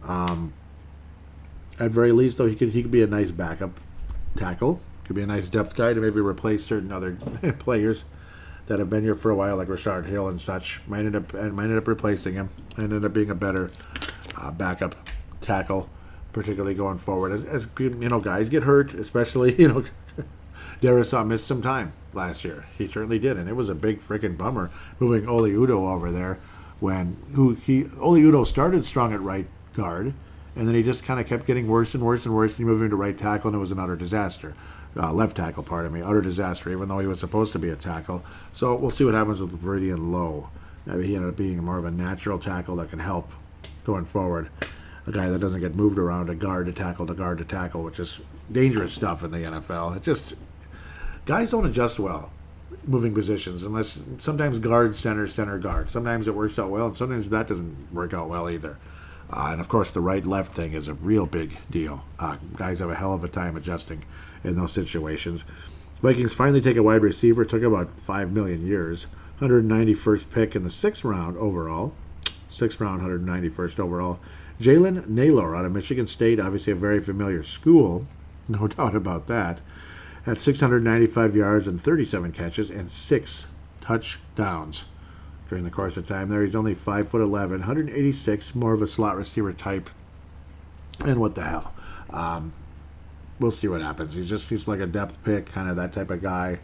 At very least, though, he could be a nice backup tackle. Could be a nice depth guy to maybe replace certain other players that have been here for a while, like Rashard Hill and such, might end up replacing him and end up being a better backup tackle, particularly going forward. As guys get hurt, especially Darius missed some time last year. He certainly did, and it was a big freaking bummer moving Oli Udoh over there. Oli Udoh started strong at right guard, and then he just kind of kept getting worse and worse and worse. He moved into right tackle, and it was an utter disaster. Left tackle, utter disaster, even though he was supposed to be a tackle. So we'll see what happens with Veridian Lowe. Maybe he ended up being more of a natural tackle that can help going forward. A guy that doesn't get moved around to guard to tackle, which is dangerous stuff in the NFL. Guys don't adjust well moving positions unless sometimes guard, center, guard. Sometimes it works out well, and sometimes that doesn't work out well either. And of course, the right-left thing is a real big deal. Guys have a hell of a time adjusting in those situations. Vikings finally take a wide receiver. Took about 5 million years. 191st pick in the 6th round overall. 6th round, 191st overall. Jalen Naylor out of Michigan State, obviously a very familiar school. No doubt about that. Had 695 yards and 37 catches and 6 touchdowns during the course of time there. He's only 5'11", 186, more of a slot receiver type. And what the hell? We'll see what happens. He's like a depth pick, kind of that type of guy.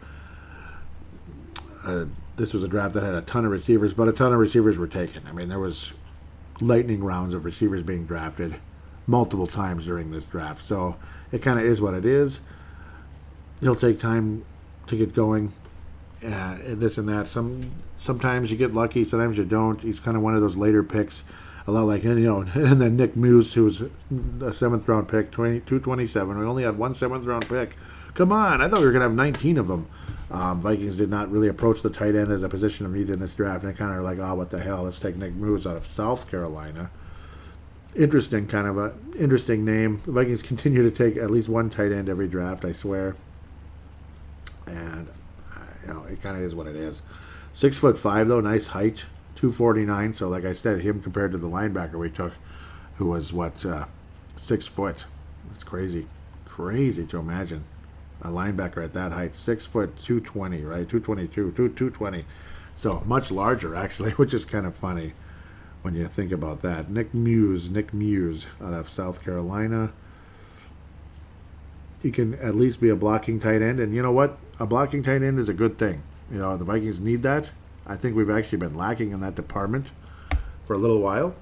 This was a draft that had a ton of receivers, but a ton of receivers were taken. I mean, there was lightning rounds of receivers being drafted multiple times during this draft. So it kind of is what it is. He'll take time to get going. And this and that. Sometimes you get lucky, sometimes you don't. He's kind of one of those later picks, a lot like, and then Nick Muse, who was a 7th round pick, 227. We only had one 7th round pick. Come on, I thought we were going to have 19 of them. Vikings did not really approach the tight end as a position of need in this draft, and kind of like, what the hell, let's take Nick Muse out of South Carolina. Interesting name. The Vikings continue to take at least one tight end every draft, I swear. And it kind of is what it is. 6'5" though, nice height, 249. So like I said, him compared to the linebacker we took, who was 6 foot. It's crazy to imagine a linebacker at that height, 6 foot, 220, right? 222, 220. So much larger actually, which is kind of funny when you think about that. Nick Muse out of South Carolina. He can at least be a blocking tight end, and you know what? A blocking tight end is a good thing. The Vikings need that. I think we've actually been lacking in that department for a little while.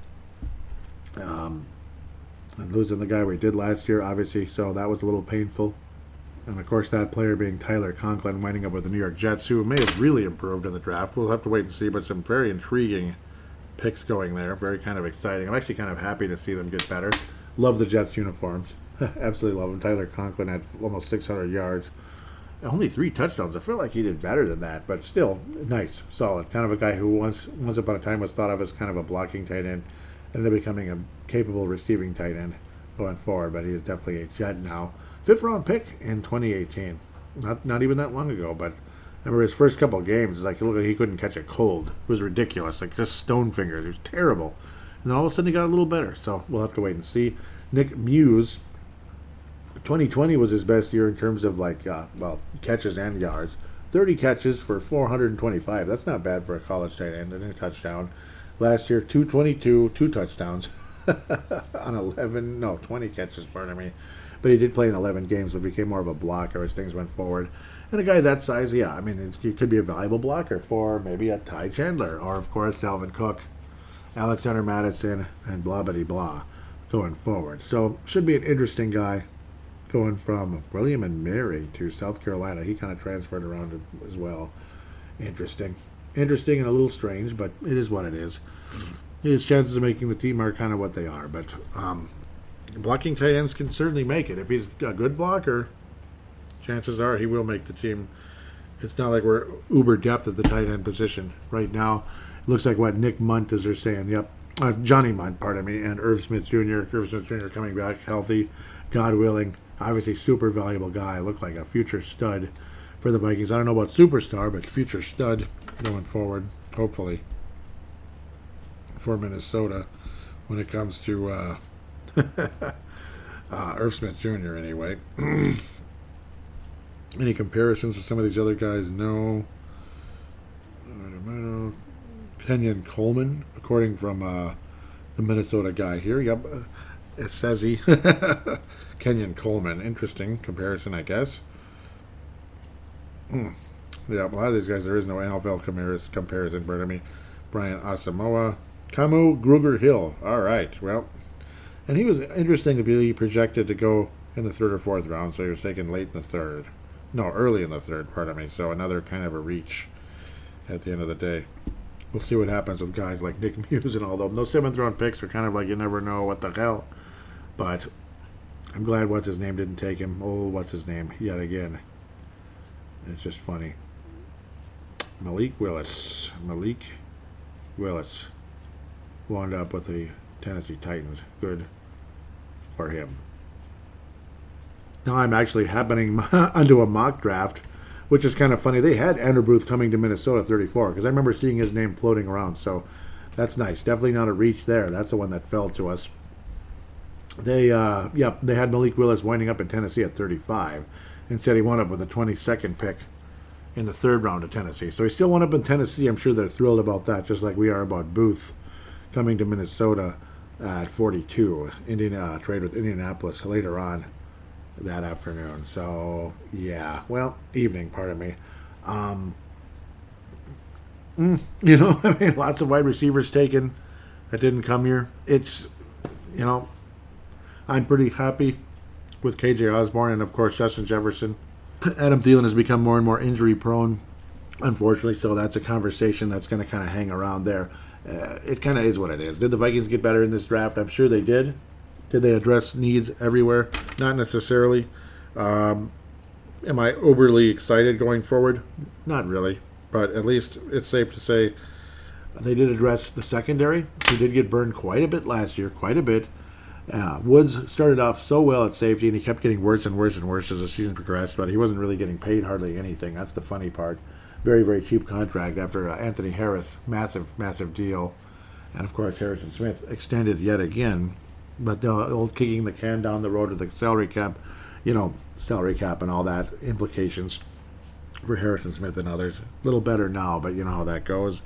And losing the guy we did last year, obviously, so that was a little painful. And of course, that player being Tyler Conklin, winding up with the New York Jets, who may have really improved in the draft. We'll have to wait and see, but some very intriguing picks going there. Very kind of exciting. I'm actually kind of happy to see them get better. Love the Jets uniforms. Absolutely love him. Tyler Conklin had almost 600 yards. Only 3 touchdowns. I feel like he did better than that, but still nice, solid. Kind of a guy who once upon a time was thought of as kind of a blocking tight end, ended up becoming a capable receiving tight end going forward. But he is definitely a Jet now. 5th round pick in 2018. Not even that long ago, but I remember his first couple of games. It's like, look, he couldn't catch a cold. It was ridiculous, like just stone fingers. It was terrible. And then all of a sudden he got a little better. So we'll have to wait and see. Nick Muse. 2020 was his best year in terms of catches and yards. 30 catches for 425. That's not bad for a college tight end and a touchdown. Last year, 222, 2 touchdowns on 20 catches, pardon me. But he did play in 11 games, but became more of a blocker as things went forward. And a guy that size, he could be a valuable blocker for maybe a Ty Chandler or, of course, Dalvin Cook, Alexander Madison, and blah, blah, blah going forward. So, should be an interesting guy. Going from William and Mary to South Carolina. He kind of transferred around as well. Interesting and a little strange, but it is what it is. His chances of making the team are kind of what they are, but blocking tight ends can certainly make it. If he's a good blocker, chances are he will make the team. It's not like we're uber depth at the tight end position right now. It looks like what Nick Munt, as they're saying. Yep. Johnny Munt, pardon me, and Irv Smith Jr. Irv Smith Jr. coming back healthy, God willing. Obviously, super valuable guy. Looked like a future stud for the Vikings. I don't know about superstar, but future stud going forward, hopefully, for Minnesota when it comes to Irv Smith Jr. anyway. Any comparisons with some of these other guys? No. Kenyon Coleman, according from the Minnesota guy here. Yep, it says he. Kenyon Coleman. Interesting comparison, I guess. Yeah, a lot of these guys, there is no NFL comparison, but I mean, Brian Asamoah, Kamu Grugier-Hill. All right, well, and he was interesting to be projected to go in the third or fourth round, so he was taken late in the third. No, early in the third, pardon me. So another kind of a reach at the end of the day. We'll see what happens with guys like Nick Muse and all them. Those seventh round picks are kind of like you never know what the hell. But I'm glad what's his name didn't take him. Oh, what's his name? Yet again. It's just funny. Malik Willis wound up with the Tennessee Titans. Good for him. Now I'm actually happening onto a mock draft, which is kind of funny. They had Andrew Booth coming to Minnesota 34, because I remember seeing his name floating around, so that's nice. Definitely not a reach there. That's the one that fell to us. They had Malik Willis winding up in Tennessee at 35. Instead, he wound up with a 22nd pick in the third round of Tennessee. So he still wound up in Tennessee. I'm sure they're thrilled about that, just like we are about Booth coming to Minnesota at 42. Trade with Indianapolis later on that afternoon. So, yeah. Well, evening, pardon me. I mean, lots of wide receivers taken that didn't come here. It's, I'm pretty happy with KJ Osborne and, of course, Justin Jefferson. Adam Thielen has become more and more injury prone, unfortunately, so that's a conversation that's going to kind of hang around there. It kind of is what it is. Did the Vikings get better in this draft? I'm sure they did. Did they address needs everywhere? Not necessarily. Am I overly excited going forward? Not really, but at least it's safe to say they did address the secondary. They did get burned quite a bit last year, quite a bit. Woods started off so well at safety, and he kept getting worse and worse and worse as the season progressed, but he wasn't really getting paid hardly anything. That's the funny part. Very, very cheap contract after Anthony Harris, massive, massive deal. And, of course, Harrison Smith extended yet again. But the old kicking the can down the road to the salary cap, salary cap and all that implications for Harrison Smith and others. A little better now, but you know how that goes.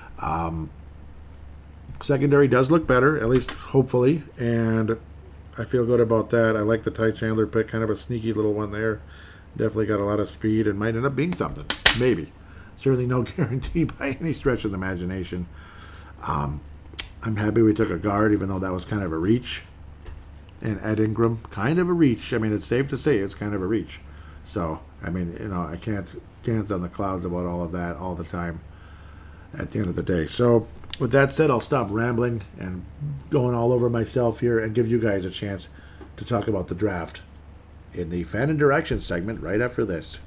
Secondary does look better, at least hopefully, and I feel good about that. I like the Ty Chandler pick, kind of a sneaky little one there. Definitely got a lot of speed and might end up being something. Maybe. Certainly no guarantee by any stretch of the imagination. I'm happy we took a guard, even though that was kind of a reach. And Ed Ingram, kind of a reach. I mean, it's safe to say it's kind of a reach. So, I mean, I can't dance on the clouds about all of that all the time at the end of the day. So, with that said, I'll stop rambling and going all over myself here and give you guys a chance to talk about the draft in the Fan Interaction segment right after this.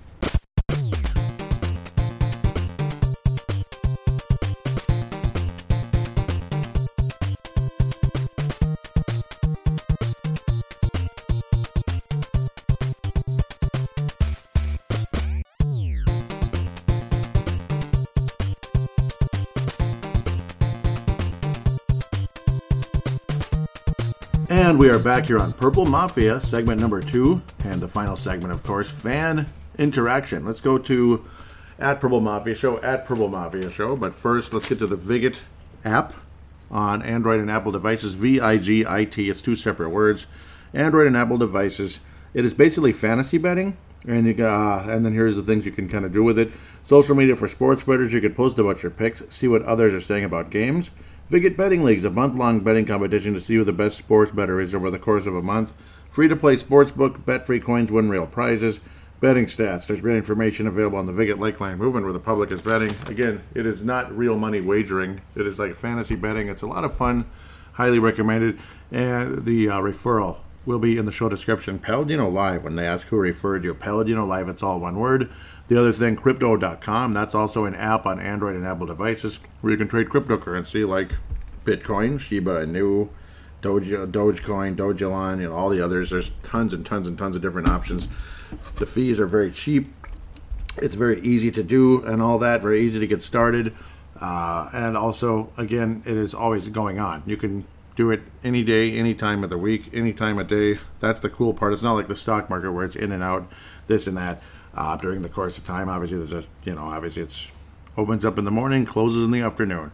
And we are back here on Purple Mafia, segment number 2, and the final segment, of course, Fan Interaction. Let's go to @Purple Mafia Show, but first let's get to the Vigit app on Android and Apple devices. VIGIT, it's two separate words. Android and Apple devices. It is basically fantasy betting, and then here's the things you can kind of do with it. Social media for sports bettors. You can post about your picks, see what others are saying about games. Vigit Betting Leagues, a month-long betting competition to see who the best sports bettor is over the course of a month. Free-to-play sportsbook, bet free coins, win real prizes. Betting stats. There's great information available on the Vigit Like-Line movement where the public is betting. Again, it is not real money wagering. It is like fantasy betting. It's a lot of fun. Highly recommended. And the referral will be in the show description. Paladino Live, when they ask who referred you. Paladino Live, it's all one word. The other thing, Crypto.com. That's also an app on Android and Apple devices where you can trade cryptocurrency like Bitcoin, Shiba Inu, Dogecoin, Dogelon, all the others. There's tons and tons and tons of different options. The fees are very cheap. It's very easy to do and all that, very easy to get started. And also, again, it is always going on. You can do it any day, any time of the week, any time of day. That's the cool part. It's not like the stock market where it's in and out, this and that. During the course of time, obviously, there's obviously it's opens up in the morning, closes in the afternoon.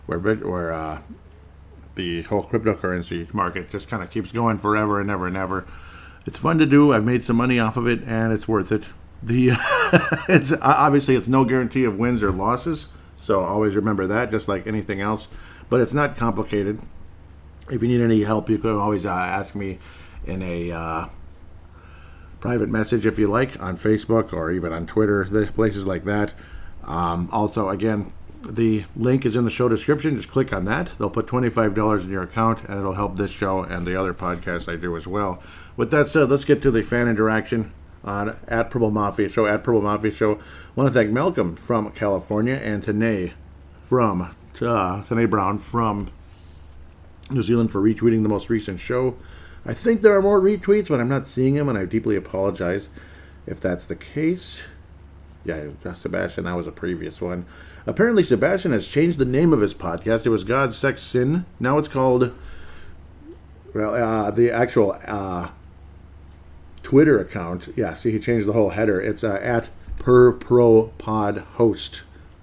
where the whole cryptocurrency market just kind of keeps going forever and ever and ever. It's fun to do. I've made some money off of it, and it's worth it. It's obviously it's no guarantee of wins or losses, so always remember that, just like anything else. But it's not complicated. If you need any help, you can always ask me in a private message if you like on Facebook or even on Twitter, places like that. Also, again, the link is in the show description. Just click on that. They'll put $25 in your account, and it'll help this show and the other podcasts I do as well. With that said, let's get to the fan interaction on at Purple Mafia Show. At Purple Mafia Show. I want to thank Malcolm from California and Tanae Brown from New Zealand for retweeting the most recent show. I think there are more retweets, but I'm not seeing them, and I deeply apologize if that's the case. Yeah, Sebastian, that was a previous one. Apparently, Sebastian has changed the name of his podcast. It was God, Sex, Sin. Now it's called, the actual Twitter account. Yeah, see, he changed the whole header. It's at PerProPodHost.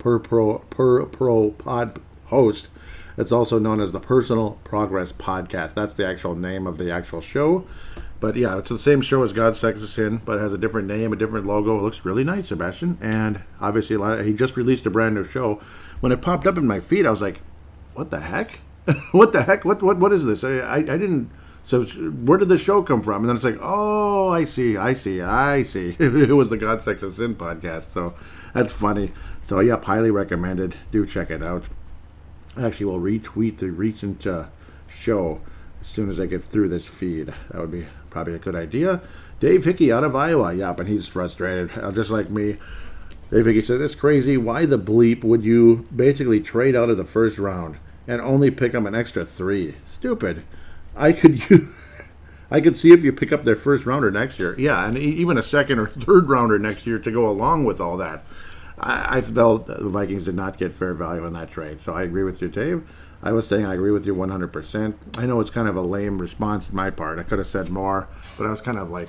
PerProPodHost. It's also known as the Personal Progress Podcast. That's the actual name of the actual show. But yeah, it's the same show as God, Sex, and Sin, but it has a different name, a different logo. It looks really nice, Sebastian. And obviously, he just released a brand new show. When it popped up in my feed, I was like, what the heck? What the heck? What is this? I didn't... So where did the show come from? And then it's like, oh, I see. It was the God, Sex, and Sin podcast. So that's funny. So, yep, highly recommended. Do check it out. Actually, we'll retweet the recent show as soon as I get through this feed. That would be probably a good idea. Dave Hickey out of Iowa. Yep, and he's frustrated, just like me. Dave Hickey said, it's crazy. Why the bleep would you basically trade out of the first round and only pick up an extra 3? Stupid. I could see if you pick up their first rounder next year. Yeah, and even a second or third rounder next year to go along with all that. I felt the Vikings did not get fair value in that trade. So I agree with you, Dave. I was saying I agree with you 100%. I know it's kind of a lame response on my part. I could have said more, but I was kind of like,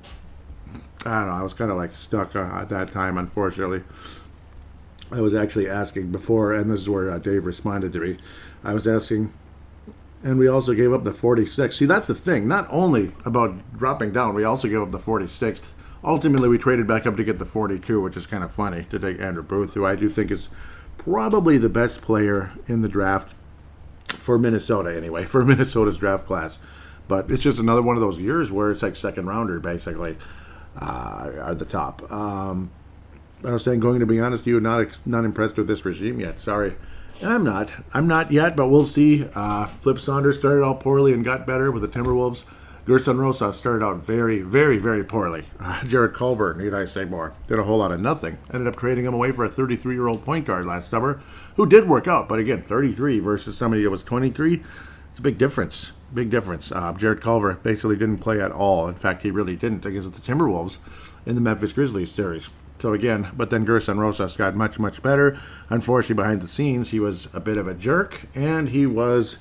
I don't know, I was kind of like stuck at that time, unfortunately. I was actually asking before, and this is where Dave responded to me. I was asking, and we also gave up the 46th. See, that's the thing. Not only about dropping down, we also gave up the 46th. Ultimately, we traded back up to get the 42, which is kind of funny, to take Andrew Booth, who I do think is probably the best player in the draft for Minnesota, anyway, for Minnesota's draft class. But it's just another one of those years where it's like second rounder, basically, are the top. I was saying, going to be honest, you not impressed with this regime yet. Sorry. And I'm not yet, but we'll see. Flip Saunders started out poorly and got better with the Timberwolves. Gerson Rosas started out very, very, very poorly. Jared Culver, need I say more, did a whole lot of nothing. Ended up trading him away for a 33-year-old point guard last summer, who did work out. But again, 33 versus somebody that was 23, it's a big difference. Big difference. Jared Culver basically didn't play at all. In fact, he really didn't against the Timberwolves in the Memphis Grizzlies series. So again, but then Gerson Rosas got much, much better. Unfortunately, behind the scenes, he was a bit of a jerk, and he was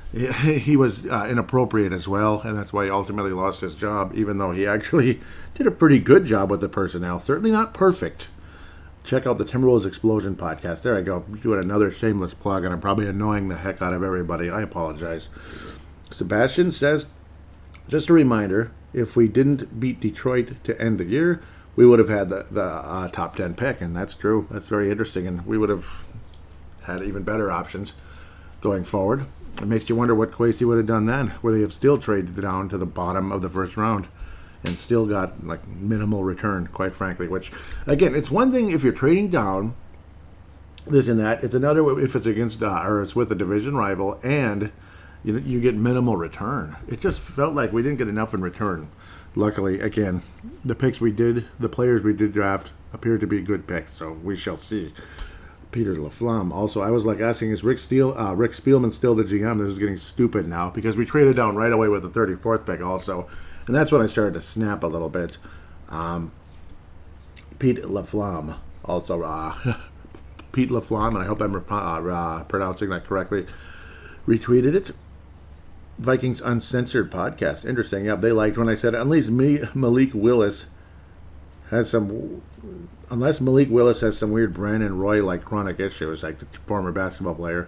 inappropriate as well, and that's why he ultimately lost his job, even though he actually did a pretty good job with the personnel. Certainly not perfect. Check out the Timberwolves Explosion podcast. There I go, doing another shameless plug, and I'm probably annoying the heck out of everybody. I apologize. Sebastian says, just a reminder, if we didn't beat Detroit to end the year, we would have had the top 10 pick, and that's true. That's very interesting, and we would have had even better options going forward. It makes you wonder what Kwesi would have done then. Would he have still traded down to the bottom of the first round and still got like minimal return, quite frankly? Which, again, it's one thing if you're trading down, this and that. It's another if it's against or it's with a division rival and you get minimal return. It just felt like we didn't get enough in return. Luckily, again, the players we did draft appeared to be good picks, so we shall see. Peter LaFlamme. Also, I was like asking, is Rick Spielman still the GM? This is getting stupid now because we traded down right away with the 34th pick also. And that's when I started to snap a little bit. Pete LaFlamme. Also, Pete LaFlamme, and I hope I'm pronouncing that correctly, retweeted it. Vikings Uncensored podcast. Interesting. Yeah, they liked when I said, unless Malik Willis has some weird Brandon Roy like chronic issues, like the former basketball player,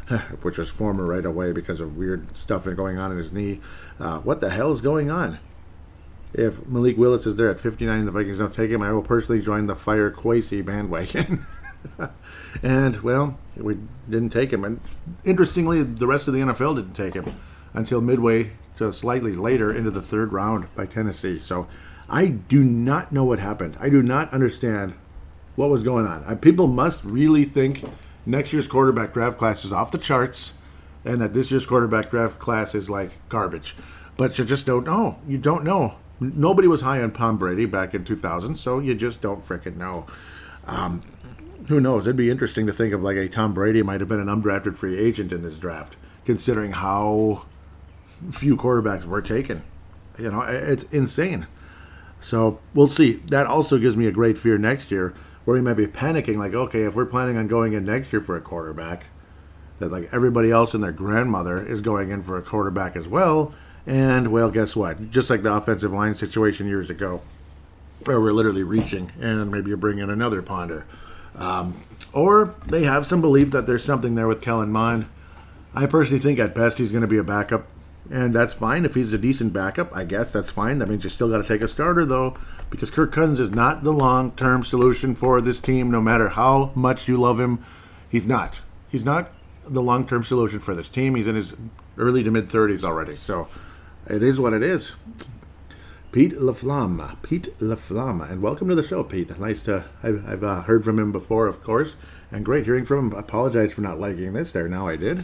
which was former right away because of weird stuff going on in his knee. What the hell is going on? If Malik Willis is there at 59 and the Vikings don't take him, I will personally join the Fire Kwesi bandwagon. And, well, we didn't take him. And interestingly, the rest of the NFL didn't take him until midway to slightly later into the third round by Tennessee. So I do not know what happened. I do not understand what was going on. People must really think next year's quarterback draft class is off the charts and that this year's quarterback draft class is like garbage. But you just don't know. You don't know. Nobody was high on Tom Brady back in 2000, so you just don't frickin' know. Who knows? It'd be interesting to think of like a Tom Brady might have been an undrafted free agent in this draft, considering how few quarterbacks were taken. You know, it's insane. So we'll see. That also gives me a great fear next year, where we might be panicking, like, okay, if we're planning on going in next year for a quarterback, that like everybody else and their grandmother is going in for a quarterback as well. And, well, guess what? Just like the offensive line situation years ago, where we're literally reaching, and maybe you bring in another ponder. Or they have some belief that there's something there with Kellen Mond. I personally think at best he's going to be a backup, and that's fine. If he's a decent backup, I guess that's fine. That means you still got to take a starter, though, because Kirk Cousins is not the long-term solution for this team, no matter how much you love him. He's not. He's not the long-term solution for this team. He's in his early to mid-30s already, so it is what it is. Pete LaFlamme, and welcome to the show, Pete. Nice to, I've heard from him before, of course, and great hearing from him. I apologize for not liking this there, now I did.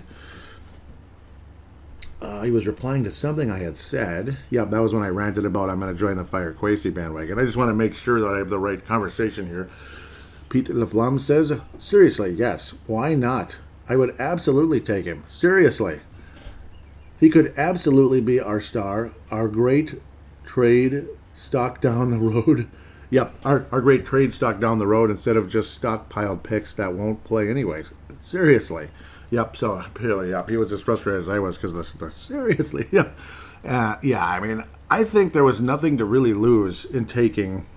He was replying to something I had said. Yep, that was when I ranted about I'm going to join the Fire Kwesi bandwagon. I just want to make sure that I have the right conversation here. Pete LaFlamme says, seriously, yes, why not? I would absolutely take him. Seriously. He could absolutely be our star, our great trade stock down the road. Yep, our great trade stock down the road instead of just stockpiled picks that won't play anyways. Seriously. Yep, so apparently, yep, he was as frustrated as I was because seriously, yeah. Yeah, I mean, I think there was nothing to really lose in taking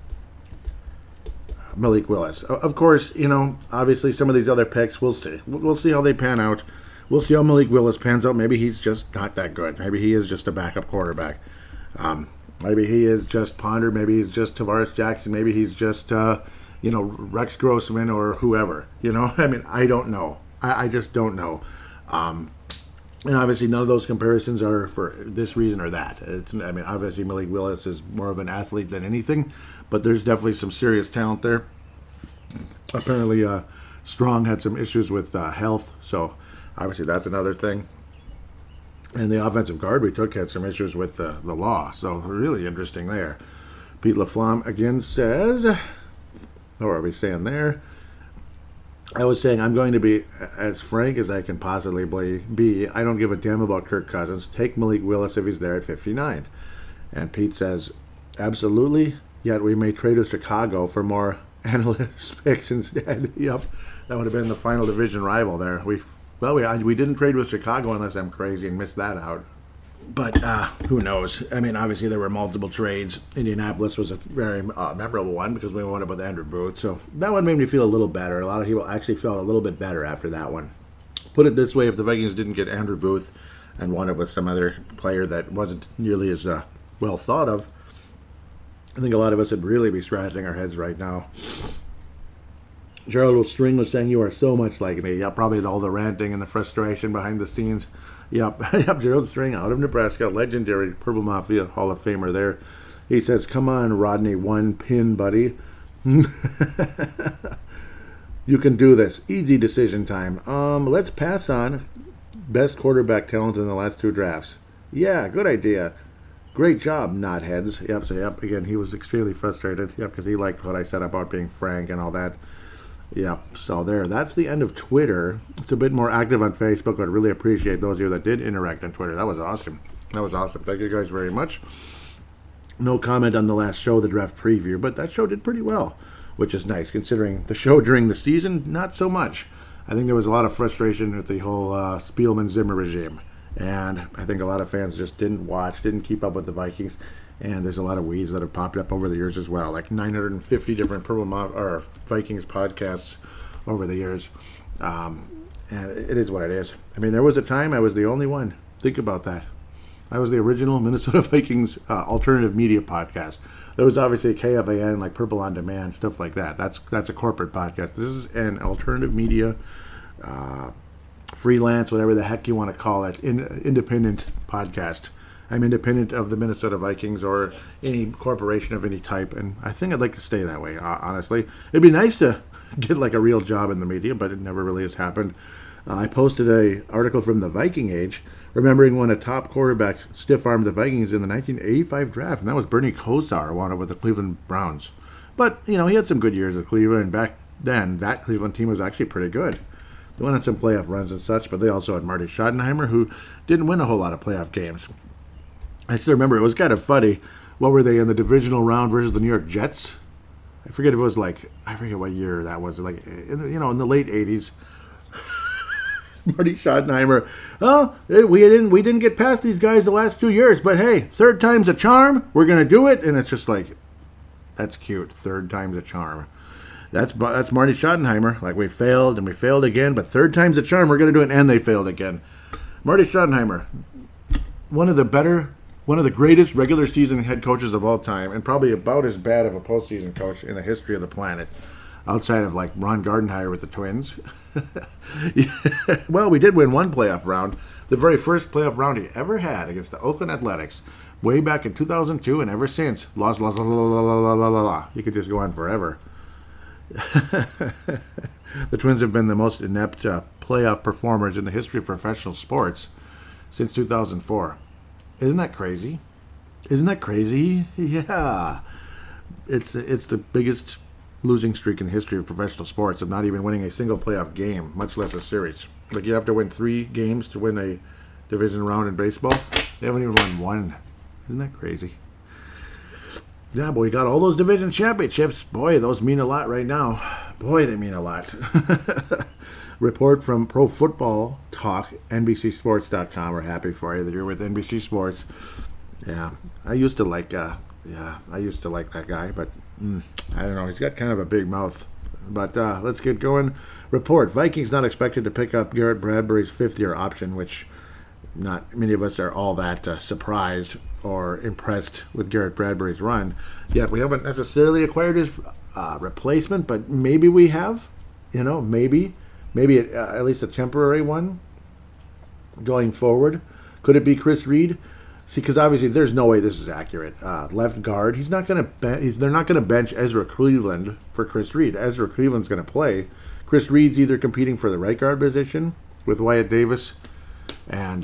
Malik Willis. Of course, you know, obviously some of these other picks, we'll see. We'll see how they pan out. We'll see how Malik Willis pans out. Maybe he's just not that good. Maybe he is just a backup quarterback. Maybe he is just Ponder. Maybe he's just Tavares Jackson. Maybe he's just, Rex Grossman or whoever. You know, I mean, I don't know. I just don't know. And obviously none of those comparisons are for this reason or that. Obviously Malik Willis is more of an athlete than anything, but there's definitely some serious talent there. Apparently Strong had some issues with health, so obviously that's another thing. And the offensive guard we took had some issues with the law, so really interesting there. Pete LaFlamme again says, what are we saying there? I was saying I'm going to be as frank as I can possibly be. I don't give a damn about Kirk Cousins. Take Malik Willis if he's there at 59. And Pete says, absolutely, yet we may trade with Chicago for more analyst picks instead. Yep, that would have been the final division rival there. We didn't trade with Chicago unless I'm crazy and missed that out. But who knows? I mean, obviously there were multiple trades. Indianapolis was a very memorable one because we won it with Andrew Booth. So that one made me feel a little better. A lot of people actually felt a little bit better after that one. Put it this way, if the Vikings didn't get Andrew Booth and won it with some other player that wasn't nearly as well thought of, I think a lot of us would really be scratching our heads right now. Gerald String was saying, you are so much like me. Yeah, probably all the ranting and the frustration behind the scenes. Yep, Gerald String out of Nebraska, legendary Purple Mafia Hall of Famer there. He says, come on, Rodney, one pin, buddy. You can do this. Easy decision time. Let's pass on best quarterback talent in the last two drafts. Yeah, good idea. Great job, knotheads. Yep, so again, he was extremely frustrated. Yep, because he liked what I said about being frank and all that. Yep, so there. That's the end of Twitter. It's a bit more active on Facebook. I'd really appreciate those of you that did interact on Twitter. That was awesome. Thank you guys very much. No comment on the last show, the draft preview, but that show did pretty well, which is nice considering the show during the season, not so much. I think there was a lot of frustration with the whole Spielman-Zimmer regime, and I think a lot of fans just didn't keep up with the Vikings. And there's a lot of weeds that have popped up over the years as well, like 950 different Vikings podcasts over the years. And it is what it is. I mean, there was a time I was the only one. Think about that. I was the original Minnesota Vikings alternative media podcast. There was obviously KFAN, like Purple on Demand, stuff like that. That's a corporate podcast. This is an alternative media, freelance, whatever the heck you want to call it, independent podcast. I'm independent of the Minnesota Vikings or any corporation of any type, and I think I'd like to stay that way, honestly. It'd be nice to get like a real job in the media, but it never really has happened. I posted an article from the Viking Age, remembering when a top quarterback stiff-armed the Vikings in the 1985 draft, and that was Bernie Kosar, wound up with the Cleveland Browns. But, he had some good years at Cleveland, and back then, that Cleveland team was actually pretty good. They went on some playoff runs and such, but they also had Marty Schottenheimer, who didn't win a whole lot of playoff games. I still remember it was kind of funny. What were they in the divisional round versus the New York Jets? I forget if it was I forget what year that was. In the late 80s. Marty Schottenheimer. Oh, we didn't get past these guys the last 2 years, but hey, third time's a charm. We're gonna do it, and it's just like, that's cute. Third time's a charm. That's Marty Schottenheimer. Like, we failed and we failed again, but third time's a charm. We're gonna do it, and they failed again. Marty Schottenheimer, one of the greatest regular season head coaches of all time, and probably about as bad of a postseason coach in the history of the planet, outside of like Ron Gardenhire with the Twins. Well, we did win one playoff round, the very first playoff round he ever had against the Oakland Athletics, way back in 2002, and ever since, la la la la la la la la. You could just go on forever. The Twins have been the most inept playoff performers in the history of professional sports since 2004. Isn't that crazy? Isn't that crazy? Yeah. It's the biggest losing streak in the history of professional sports of not even winning a single playoff game, much less a series. Like, you have to win 3 games to win a division round in baseball. They haven't even won 1. Isn't that crazy? Yeah, boy, you got all those division championships. Boy, those mean a lot right now. Boy, they mean a lot. Report from Pro Football Talk, NBCSports.com. We're happy for you that you're with NBC Sports. Yeah, I used to like that guy, but I don't know. He's got kind of a big mouth. But let's get going. Report: Vikings not expected to pick up Garrett Bradbury's 5th-year option, which not many of us are all that surprised or impressed with Garrett Bradbury's run. Yet we haven't necessarily acquired his replacement, but maybe we have. Maybe at least a temporary one going forward. Could it be Chris Reed? See, because obviously there's no way this is accurate. Left guard, they're not going to bench Ezra Cleveland for Chris Reed. Ezra Cleveland's going to play. Chris Reed's either competing for the right guard position with Wyatt Davis and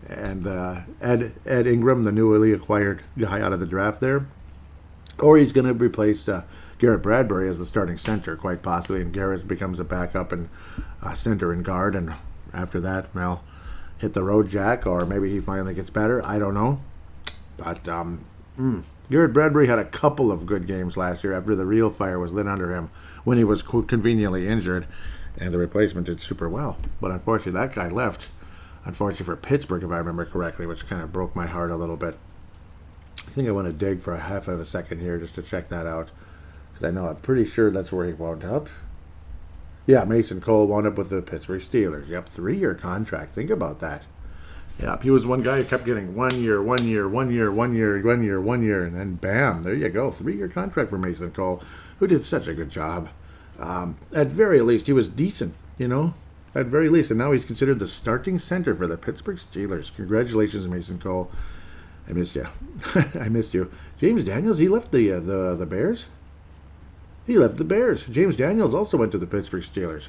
Ed Ingram, the newly acquired guy out of the draft there, or he's going to replace Garrett Bradbury as the starting center, quite possibly, and Garrett becomes a backup and center and guard, and after that, hit the road jack, or maybe he finally gets better. I don't know. But Garrett Bradbury had a couple of good games last year after the real fire was lit under him when he was conveniently injured, and the replacement did super well. But unfortunately, that guy left. Unfortunately for Pittsburgh, if I remember correctly, which kind of broke my heart a little bit. I think I want to dig for a half of a second here just to check that out, because I'm pretty sure that's where he wound up. Yeah, Mason Cole wound up with the Pittsburgh Steelers. Yep, 3-year contract. Think about that. Yep, he was one guy who kept getting 1 year, 1 year, 1 year, 1 year, 1 year, 1 year, and then bam, there you go. 3-year contract for Mason Cole, who did such a good job. At very least, he was decent, at very least. And now he's considered the starting center for the Pittsburgh Steelers. Congratulations, Mason Cole. I missed you. I missed you. James Daniels, he left the Bears? He left the Bears. James Daniels also went to the Pittsburgh Steelers.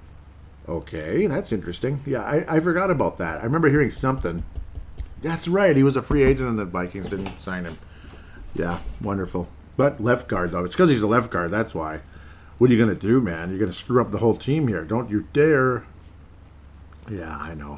Okay, that's interesting. Yeah, I forgot about that. I remember hearing something. That's right. He was a free agent and the Vikings didn't sign him. Yeah, wonderful. But left guard, though. It's because he's a left guard. That's why. What are you going to do, man? You're going to screw up the whole team here. Don't you dare. Yeah, I know.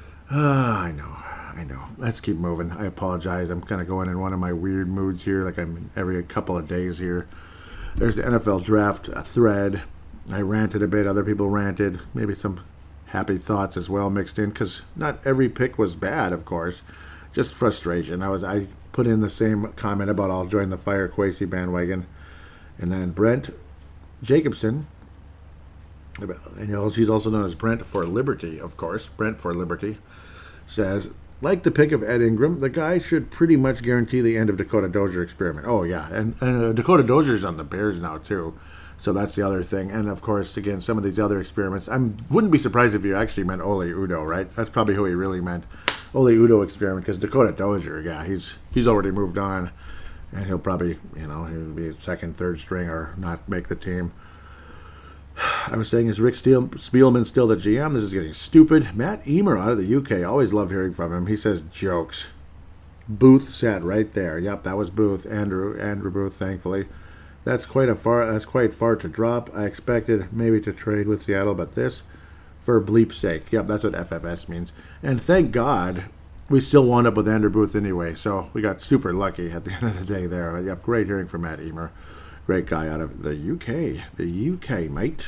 I know. Let's keep moving. I apologize. I'm kind of going in one of my weird moods here, like I'm every couple of days here. There's the NFL draft thread. I ranted a bit. Other people ranted. Maybe some happy thoughts as well mixed in, because not every pick was bad, of course. Just frustration. I put in the same comment about I'll join the Fire Kwesi bandwagon. And then Brent Jacobson And she's also known as Brent for Liberty, of course. Brent for Liberty says, like the pick of Ed Ingram, the guy should pretty much guarantee the end of Dakota Dozier experiment. Oh, yeah. And Dakota Dozier's on the Bears now, too. So that's the other thing. And, of course, again, some of these other experiments. I wouldn't be surprised if you actually meant Ole Udoh, right? That's probably who he really meant. Ole Udoh experiment, because Dakota Dozier, yeah, he's already moved on. And he'll probably, he'll be second, third string or not make the team. I was saying, is Rick Spielman still the GM? This is getting stupid. Matt Emer out of the UK. Always love hearing from him. He says jokes. Booth sat right there. Yep, that was Booth. Andrew Booth, thankfully. That's quite far to drop. I expected maybe to trade with Seattle, but this for bleep's sake. Yep, that's what FFS means. And thank God we still wound up with Andrew Booth anyway. So we got super lucky at the end of the day there. Yep, great hearing from Matt Emer. Great guy out of the UK. The UK, mate.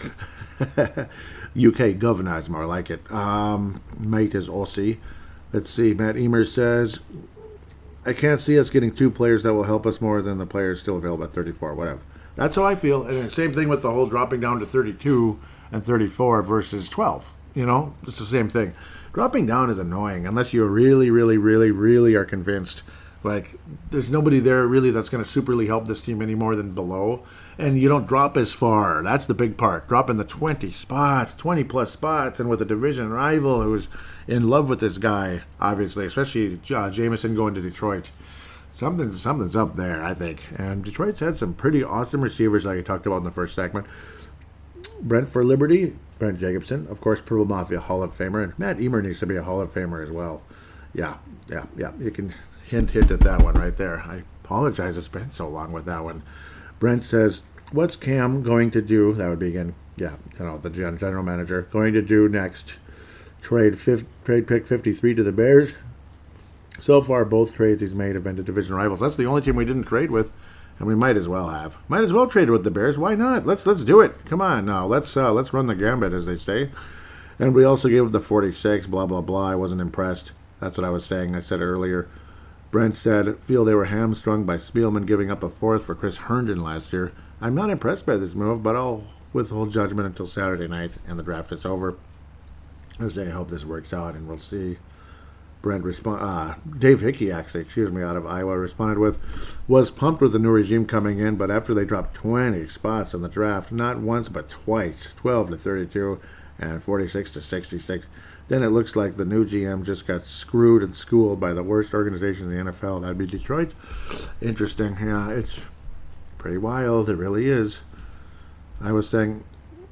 UK governor is more like it. Mate is Aussie. Let's see. Matt Emer says, I can't see us getting 2 players that will help us more than the players still available at 34. Whatever. That's how I feel. And same thing with the whole dropping down to 32 and 34 versus 12. It's the same thing. Dropping down is annoying unless you really, really, really, really are convinced. Like, there's nobody there really that's going to superly help this team any more than below. And you don't drop as far. That's the big part. Dropping the 20-plus spots, and with a division rival who's in love with this guy, obviously, especially Jameson going to Detroit. Something's up there, I think. And Detroit's had some pretty awesome receivers, like I talked about in the first segment. Brent for Liberty, Brent Jacobson, of course, Purple Mafia Hall of Famer, and Matt Emer needs to be a Hall of Famer as well. Yeah. You can hint at that one right there. I apologize, it's been so long with that one. Brent says, what's Cam going to do? That would be, again, the general manager, going to do next? Trade pick 53 to the Bears. So far, both trades he's made have been to division rivals. That's the only team we didn't trade with, and we might as well have. Might as well trade with the Bears. Why not? Let's do it. Come on now. Let's run the gambit, as they say. And we also gave him the 46. Blah blah blah. I wasn't impressed. That's what I was saying. I said earlier. Brent said, feel they were hamstrung by Spielman giving up a 4th for Chris Herndon last year. I'm not impressed by this move, but I'll withhold judgment until Saturday night and the draft is over. I hope this works out, and we'll see. Brent Dave Hickey, out of Iowa, responded with, was pumped with the new regime coming in, but after they dropped 20 spots in the draft, not once but twice, 12 to 32 and 46 to 66, then it looks like the new GM just got screwed and schooled by the worst organization in the NFL. That'd be Detroit. Interesting. Yeah, it's pretty wild. It really is. I was saying,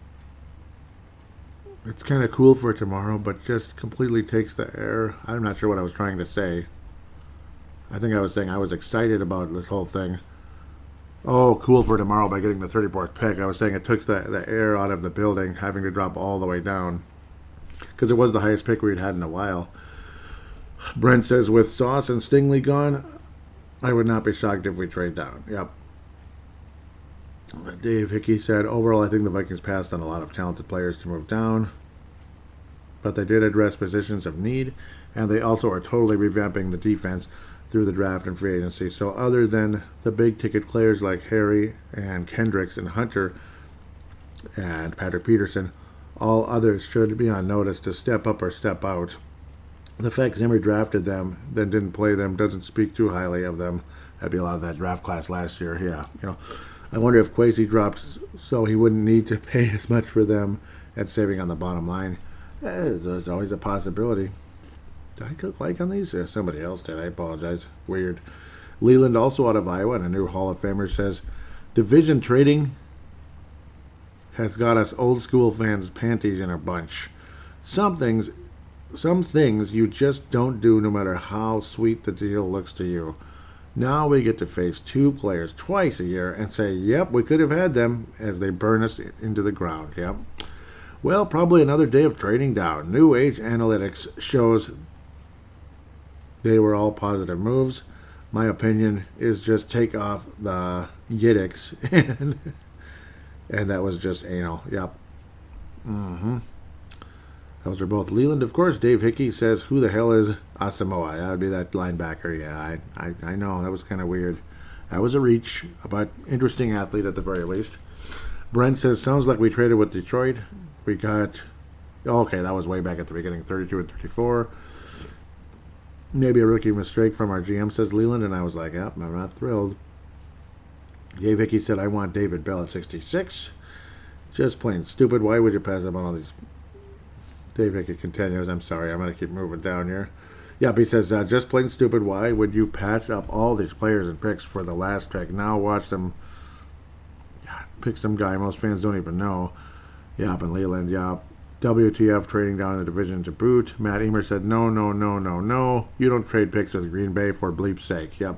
it's kind of cool for tomorrow, but just completely takes the air. I'm not sure what I was trying to say. I think I was saying I was excited about this whole thing. Oh, cool for tomorrow by getting the 34th pick. I was saying it took the air out of the building, having to drop all the way down. Because it was the highest pick we'd had in a while. Brent says, with Sauce and Stingley gone, I would not be shocked if we trade down. Yep. Dave Hickey said, overall, I think the Vikings passed on a lot of talented players to move down. But they did address positions of need, and they also are totally revamping the defense through the draft and free agency. So other than the big-ticket players like Harry and Kendricks and Hunter and Patrick Peterson, all others should be on notice to step up or step out. The fact Zimmer drafted them, then didn't play them, doesn't speak too highly of them. That'd be a lot of that draft class last year. Yeah, I wonder if Kwesi drops so he wouldn't need to pay as much for them and saving on the bottom line. There's always a possibility. Did I click like on these? Yeah, somebody else did. I apologize. Weird. Leland, also out of Iowa, and a new Hall of Famer, says, division trading has got us old school fans' panties in a bunch. Some things you just don't do no matter how sweet the deal looks to you. Now we get to face 2 players twice a year and say, yep, we could have had them, as they burn us into the ground. Yep. Well, probably another day of trading down. New Age Analytics shows they were all positive moves. My opinion is just take off the Yiddicks and that was just anal. Yep. Those are both Leland. Of course, Dave Hickey says, who the hell is Asamoah? That would be that linebacker. Yeah, I know. That was kind of weird. That was a reach, but interesting athlete at the very least. Brent says, sounds like we traded with Detroit. We got, okay, that was way back at the beginning, 32 and 34. Maybe a rookie mistake from our GM, says Leland, and I was like, yep, I'm not thrilled. Jay Vicky said, I want David Bell at 66. Just plain stupid. Why would you pass up on all these? Dave Vicky continues, I'm sorry, I'm going to keep moving down here. Yep, he says, just plain stupid. Why would you pass up all these players and picks for the last pick? Now watch them pick some guy most fans don't even know. Yep, and Leland, yep. WTF trading down in the division to boot. Matt Emer said, no. You don't trade picks with Green Bay for bleep's sake. Yep.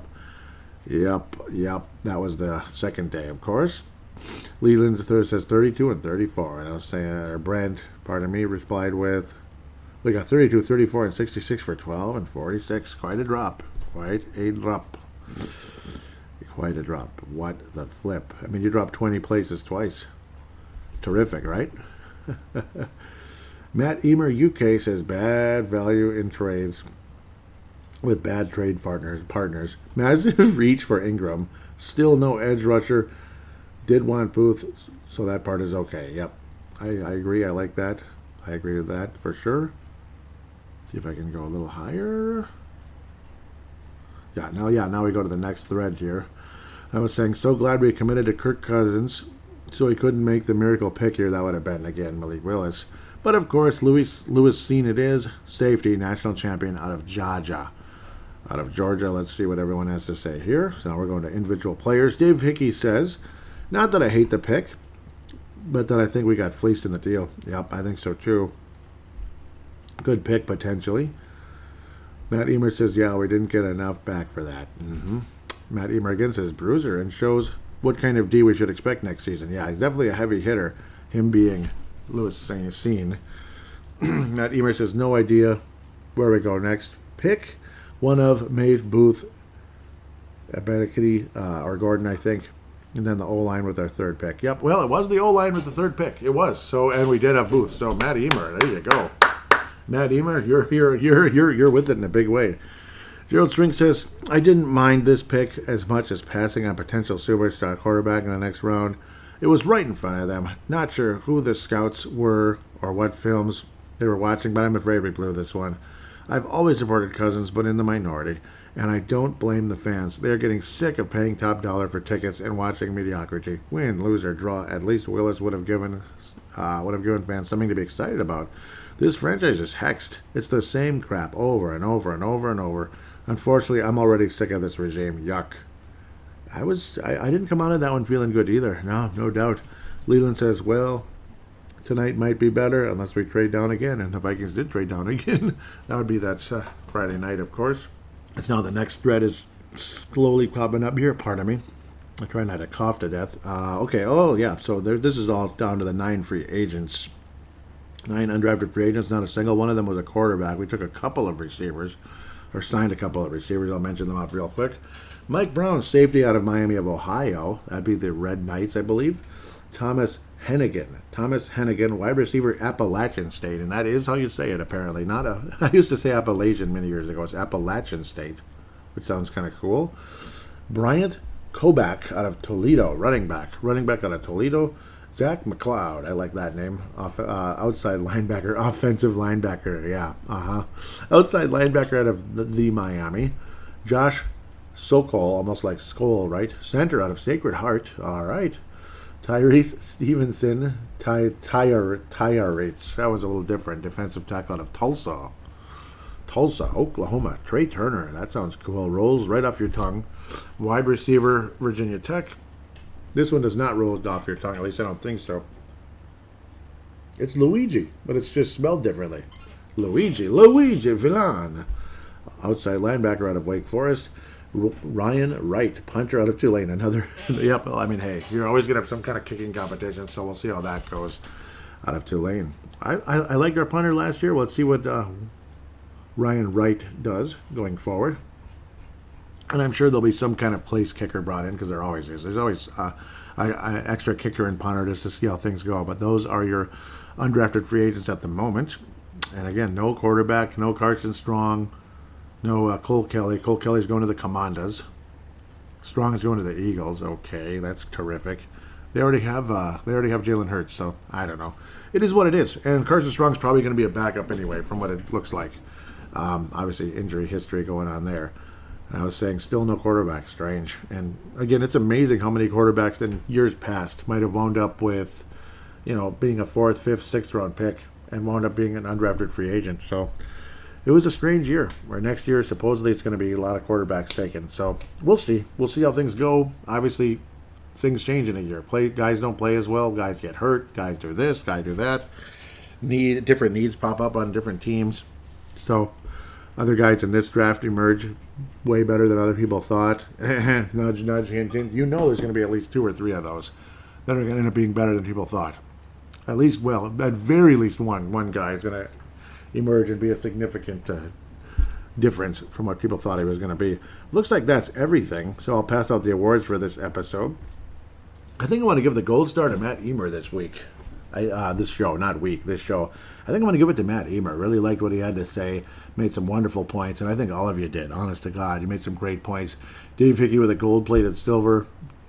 That was the second day, of course. Leland says 32 and 34. And I was saying, Brent, replied with, we got 32, 34, and 66 for 12 and 46. Quite a drop. Quite a drop. What the flip. I mean, you dropped 20 places twice. Terrific, right? Matt Emer UK says bad value in trades with bad trade partners. Massive reach for Ingram. Still no edge rusher. Did want Booth, so that part is okay. Yep. I agree. I like that. I agree with that for sure. See if I can go a little higher. Now we go to the next thread here. I was saying, so glad we committed to Kirk Cousins so he couldn't make the miracle pick here. That would have been, again, Malik Willis. But, of course, Lewis Cine it is. Safety, national champion out of Georgia. Let's see what everyone has to say here. So now we're going to individual players. Dave Hickey says, not that I hate the pick, but that I think we got fleeced in the deal. Yep, I think so, too. Good pick, potentially. Matt Emer says, yeah, we didn't get enough back for that. Matt Emer again says, bruiser, and shows what kind of D we should expect next season. Yeah, he's definitely a heavy hitter, him being Lewis Cine. Matt Emer says, no idea where we go next. Pick one of Maeve, Booth, Benekity, or Gordon, I think. And then the O-line with our third pick. Yep, well, it was the O-line with the third pick. It was. So, and we did have Booth. So, Matt Emer, there you go. Matt Emer, you're with it in a big way. Gerald String says, I didn't mind this pick as much as passing on potential superstar quarterback in the next round. It was right in front of them. Not sure who the scouts were or what films they were watching, but I'm afraid we blew this one. I've always supported Cousins, but in the minority, and I don't blame the fans. They're getting sick of paying top dollar for tickets and watching mediocrity. Win, lose, or draw, at least Willis would have given fans something to be excited about. This franchise is hexed. It's the same crap over and over and over and over. Unfortunately, I'm already sick of this regime. Yuck. I didn't come out of that one feeling good either. No doubt. Leland says, well, tonight might be better unless we trade down again. And the Vikings did trade down again. That would be that Friday night, of course. It's now the next thread is slowly popping up here. Pardon me. I try not to cough to death. Okay. Oh, yeah. So this is all down to the 9 free agents. 9 undrafted free agents. Not a single one of them was a quarterback. We took a couple of receivers, or signed a couple of receivers. I'll mention them off real quick. Mike Brown, safety out of Miami of Ohio. That'd be the Red Knights, I believe. Thomas Hennigan, wide receiver, Appalachian State. And that is how you say it, apparently. I used to say Appalachian many years ago. It's Appalachian State, which sounds kind of cool. Bryant Kobach out of Toledo, running back out of Toledo. Zach McLeod, I like that name. Outside linebacker, offensive linebacker, yeah. Outside linebacker out of the Miami. Josh Sokol, almost like Skol, right? Center out of Sacred Heart, all right. Tyrese Stevenson, Tyrates, that was a little different. Defensive tackle out of Tulsa, Oklahoma. Trey Turner, that sounds cool. Rolls right off your tongue. Wide receiver, Virginia Tech. This one does not roll off your tongue, at least I don't think so. It's Luigi, but it's just spelled differently. Luigi Villan. Outside linebacker out of Wake Forest. Ryan Wright, punter out of Tulane. Another, yep, well, I mean, hey, you're always going to have some kind of kicking competition, so we'll see how that goes out of Tulane. I liked our punter last year. Let's see what Ryan Wright does going forward. And I'm sure there'll be some kind of place kicker brought in, because there always is. There's always an extra kicker and punter just to see how things go. But those are your undrafted free agents at the moment. And again, no quarterback, no Carson Strong, no Cole Kelly. Cole Kelly's going to the Commandos. Strong is going to the Eagles. Okay, that's terrific. They already have Jalen Hurts, so I don't know. It is what it is. And Carson Strong's probably going to be a backup anyway, from what it looks like. Obviously, injury history going on there. And I was saying, still no quarterback. Strange. And again, it's amazing how many quarterbacks in years past might have wound up with, being a 4th, 5th, 6th round pick and wound up being an undrafted free agent. So it was a strange year. Where next year, supposedly, it's going to be a lot of quarterbacks taken. So we'll see. We'll see how things go. Obviously, things change in a year. Guys don't play as well. Guys get hurt. Guys do this. Guys do that. Different needs pop up on different teams. So other guys in this draft emerge way better than other people thought. Nudge, nudge, hint, hint. There's going to be at least 2 or 3 of those that are going to end up being better than people thought. At very least one guy is going to emerge and be a significant difference from what people thought he was going to be. Looks like that's everything. So I'll pass out the awards for this episode. I think I want to give the gold star to Matt Emer this week. This show. I think I'm going to give it to Matt Emer. Really liked what he had to say. Made some wonderful points, and I think all of you did. Honest to God, you made some great points. Dave Hickey with a gold-plated silver.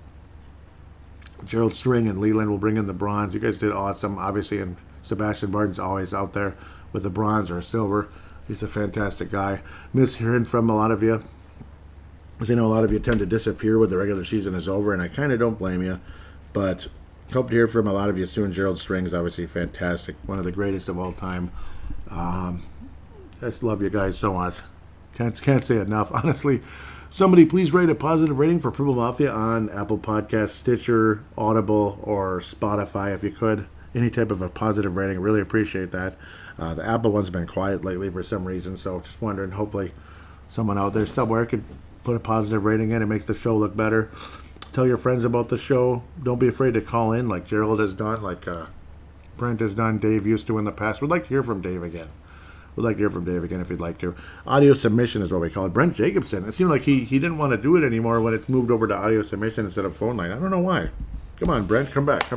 Gerald String and Leland will bring in the bronze. You guys did awesome, obviously, and Sebastian Barton's always out there with the bronze or silver. He's a fantastic guy. Miss hearing from a lot of you, because I know a lot of you tend to disappear when the regular season is over, and I kind of don't blame you, but hope to hear from a lot of you soon. Gerald String is obviously fantastic, one of the greatest of all time. I just love you guys so much. Can't say enough, honestly. Somebody please rate a positive rating for Purple Mafia on Apple Podcasts, Stitcher, Audible, or Spotify if you could. Any type of a positive rating, really appreciate that. The Apple one's been quiet lately for some reason, so just wondering, hopefully someone out there somewhere could put a positive rating in. It makes the show look better. Tell your friends about the show. Don't be afraid to call in like Gerald has done, like Brent has done, Dave used to in the past. We'd like to hear from Dave again. If you'd like to. Audio submission is what we call it. Brent Jacobson. It seemed like he didn't want to do it anymore when it moved over to audio submission instead of phone line. I don't know why. Come on, Brent. Come back.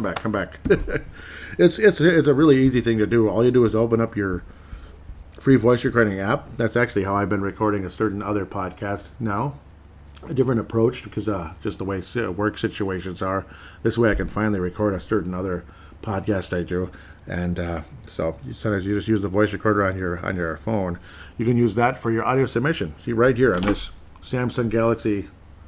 It's a really easy thing to do. All you do is open up your free voice recording app. That's actually how I've been recording a certain other podcast now. A different approach because just the way work situations are. This way I can finally record a certain other podcast I do. And so sometimes you just use the voice recorder on your phone. You can use that for your audio submission. See right here on this Samsung Galaxy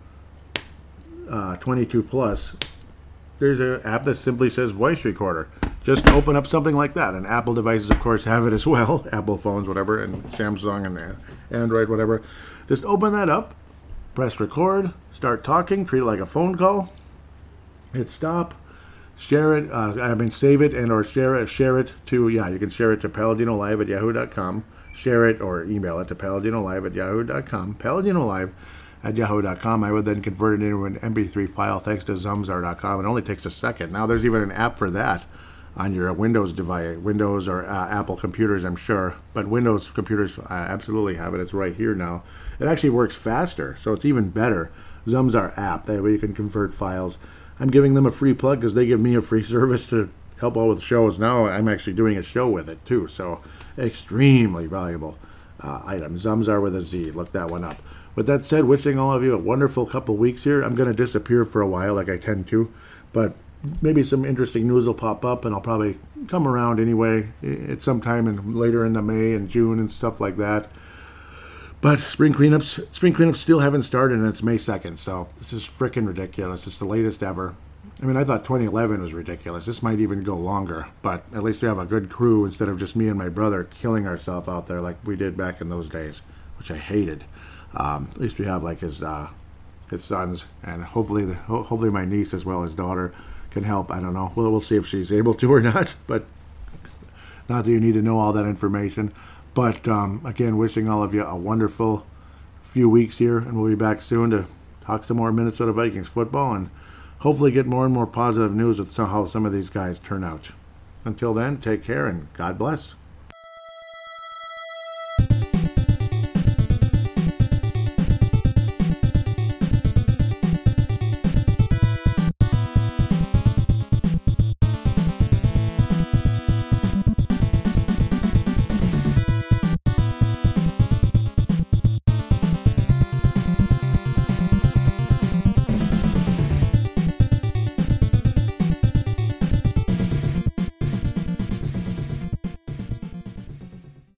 22 Plus, there's an app that simply says voice recorder. Just open up something like that. And Apple devices, of course, have it as well. Apple phones, whatever, and Samsung and Android, whatever. Just open that up, press record, start talking, treat it like a phone call, hit stop. Share it, save it and or share it to, you can share it to paladinolive@yahoo.com. Share it or email it to paladinolive@yahoo.com. paladinolive@yahoo.com. I would then convert it into an MP3 file thanks to Zumzar.com. It only takes a second. Now there's even an app for that on your Windows device, Windows or Apple computers, I'm sure. But Windows computers absolutely have it. It's right here now. It actually works faster, so it's even better. Zumzar app. That way you can convert files. I'm giving them a free plug because they give me a free service to help out with shows. Now I'm actually doing a show with it too, so extremely valuable item. Zumzar with a Z. Look that one up. With that said, wishing all of you a wonderful couple weeks here. I'm going to disappear for a while like I tend to, but maybe some interesting news will pop up and I'll probably come around anyway at some time later in the May and June and stuff like that. But spring cleanups still haven't started, and it's May 2nd, so this is freaking ridiculous. It's the latest ever. I mean, I thought 2011 was ridiculous. This might even go longer, but at least we have a good crew instead of just me and my brother killing ourselves out there like we did back in those days, which I hated. At least we have like his sons, and hopefully my niece as well as daughter can help. I don't know. We'll see if she's able to or not, but not that you need to know all that information. But again, wishing all of you a wonderful few weeks here, and we'll be back soon to talk some more Minnesota Vikings football and hopefully get more and more positive news with how some of these guys turn out. Until then, take care and God bless.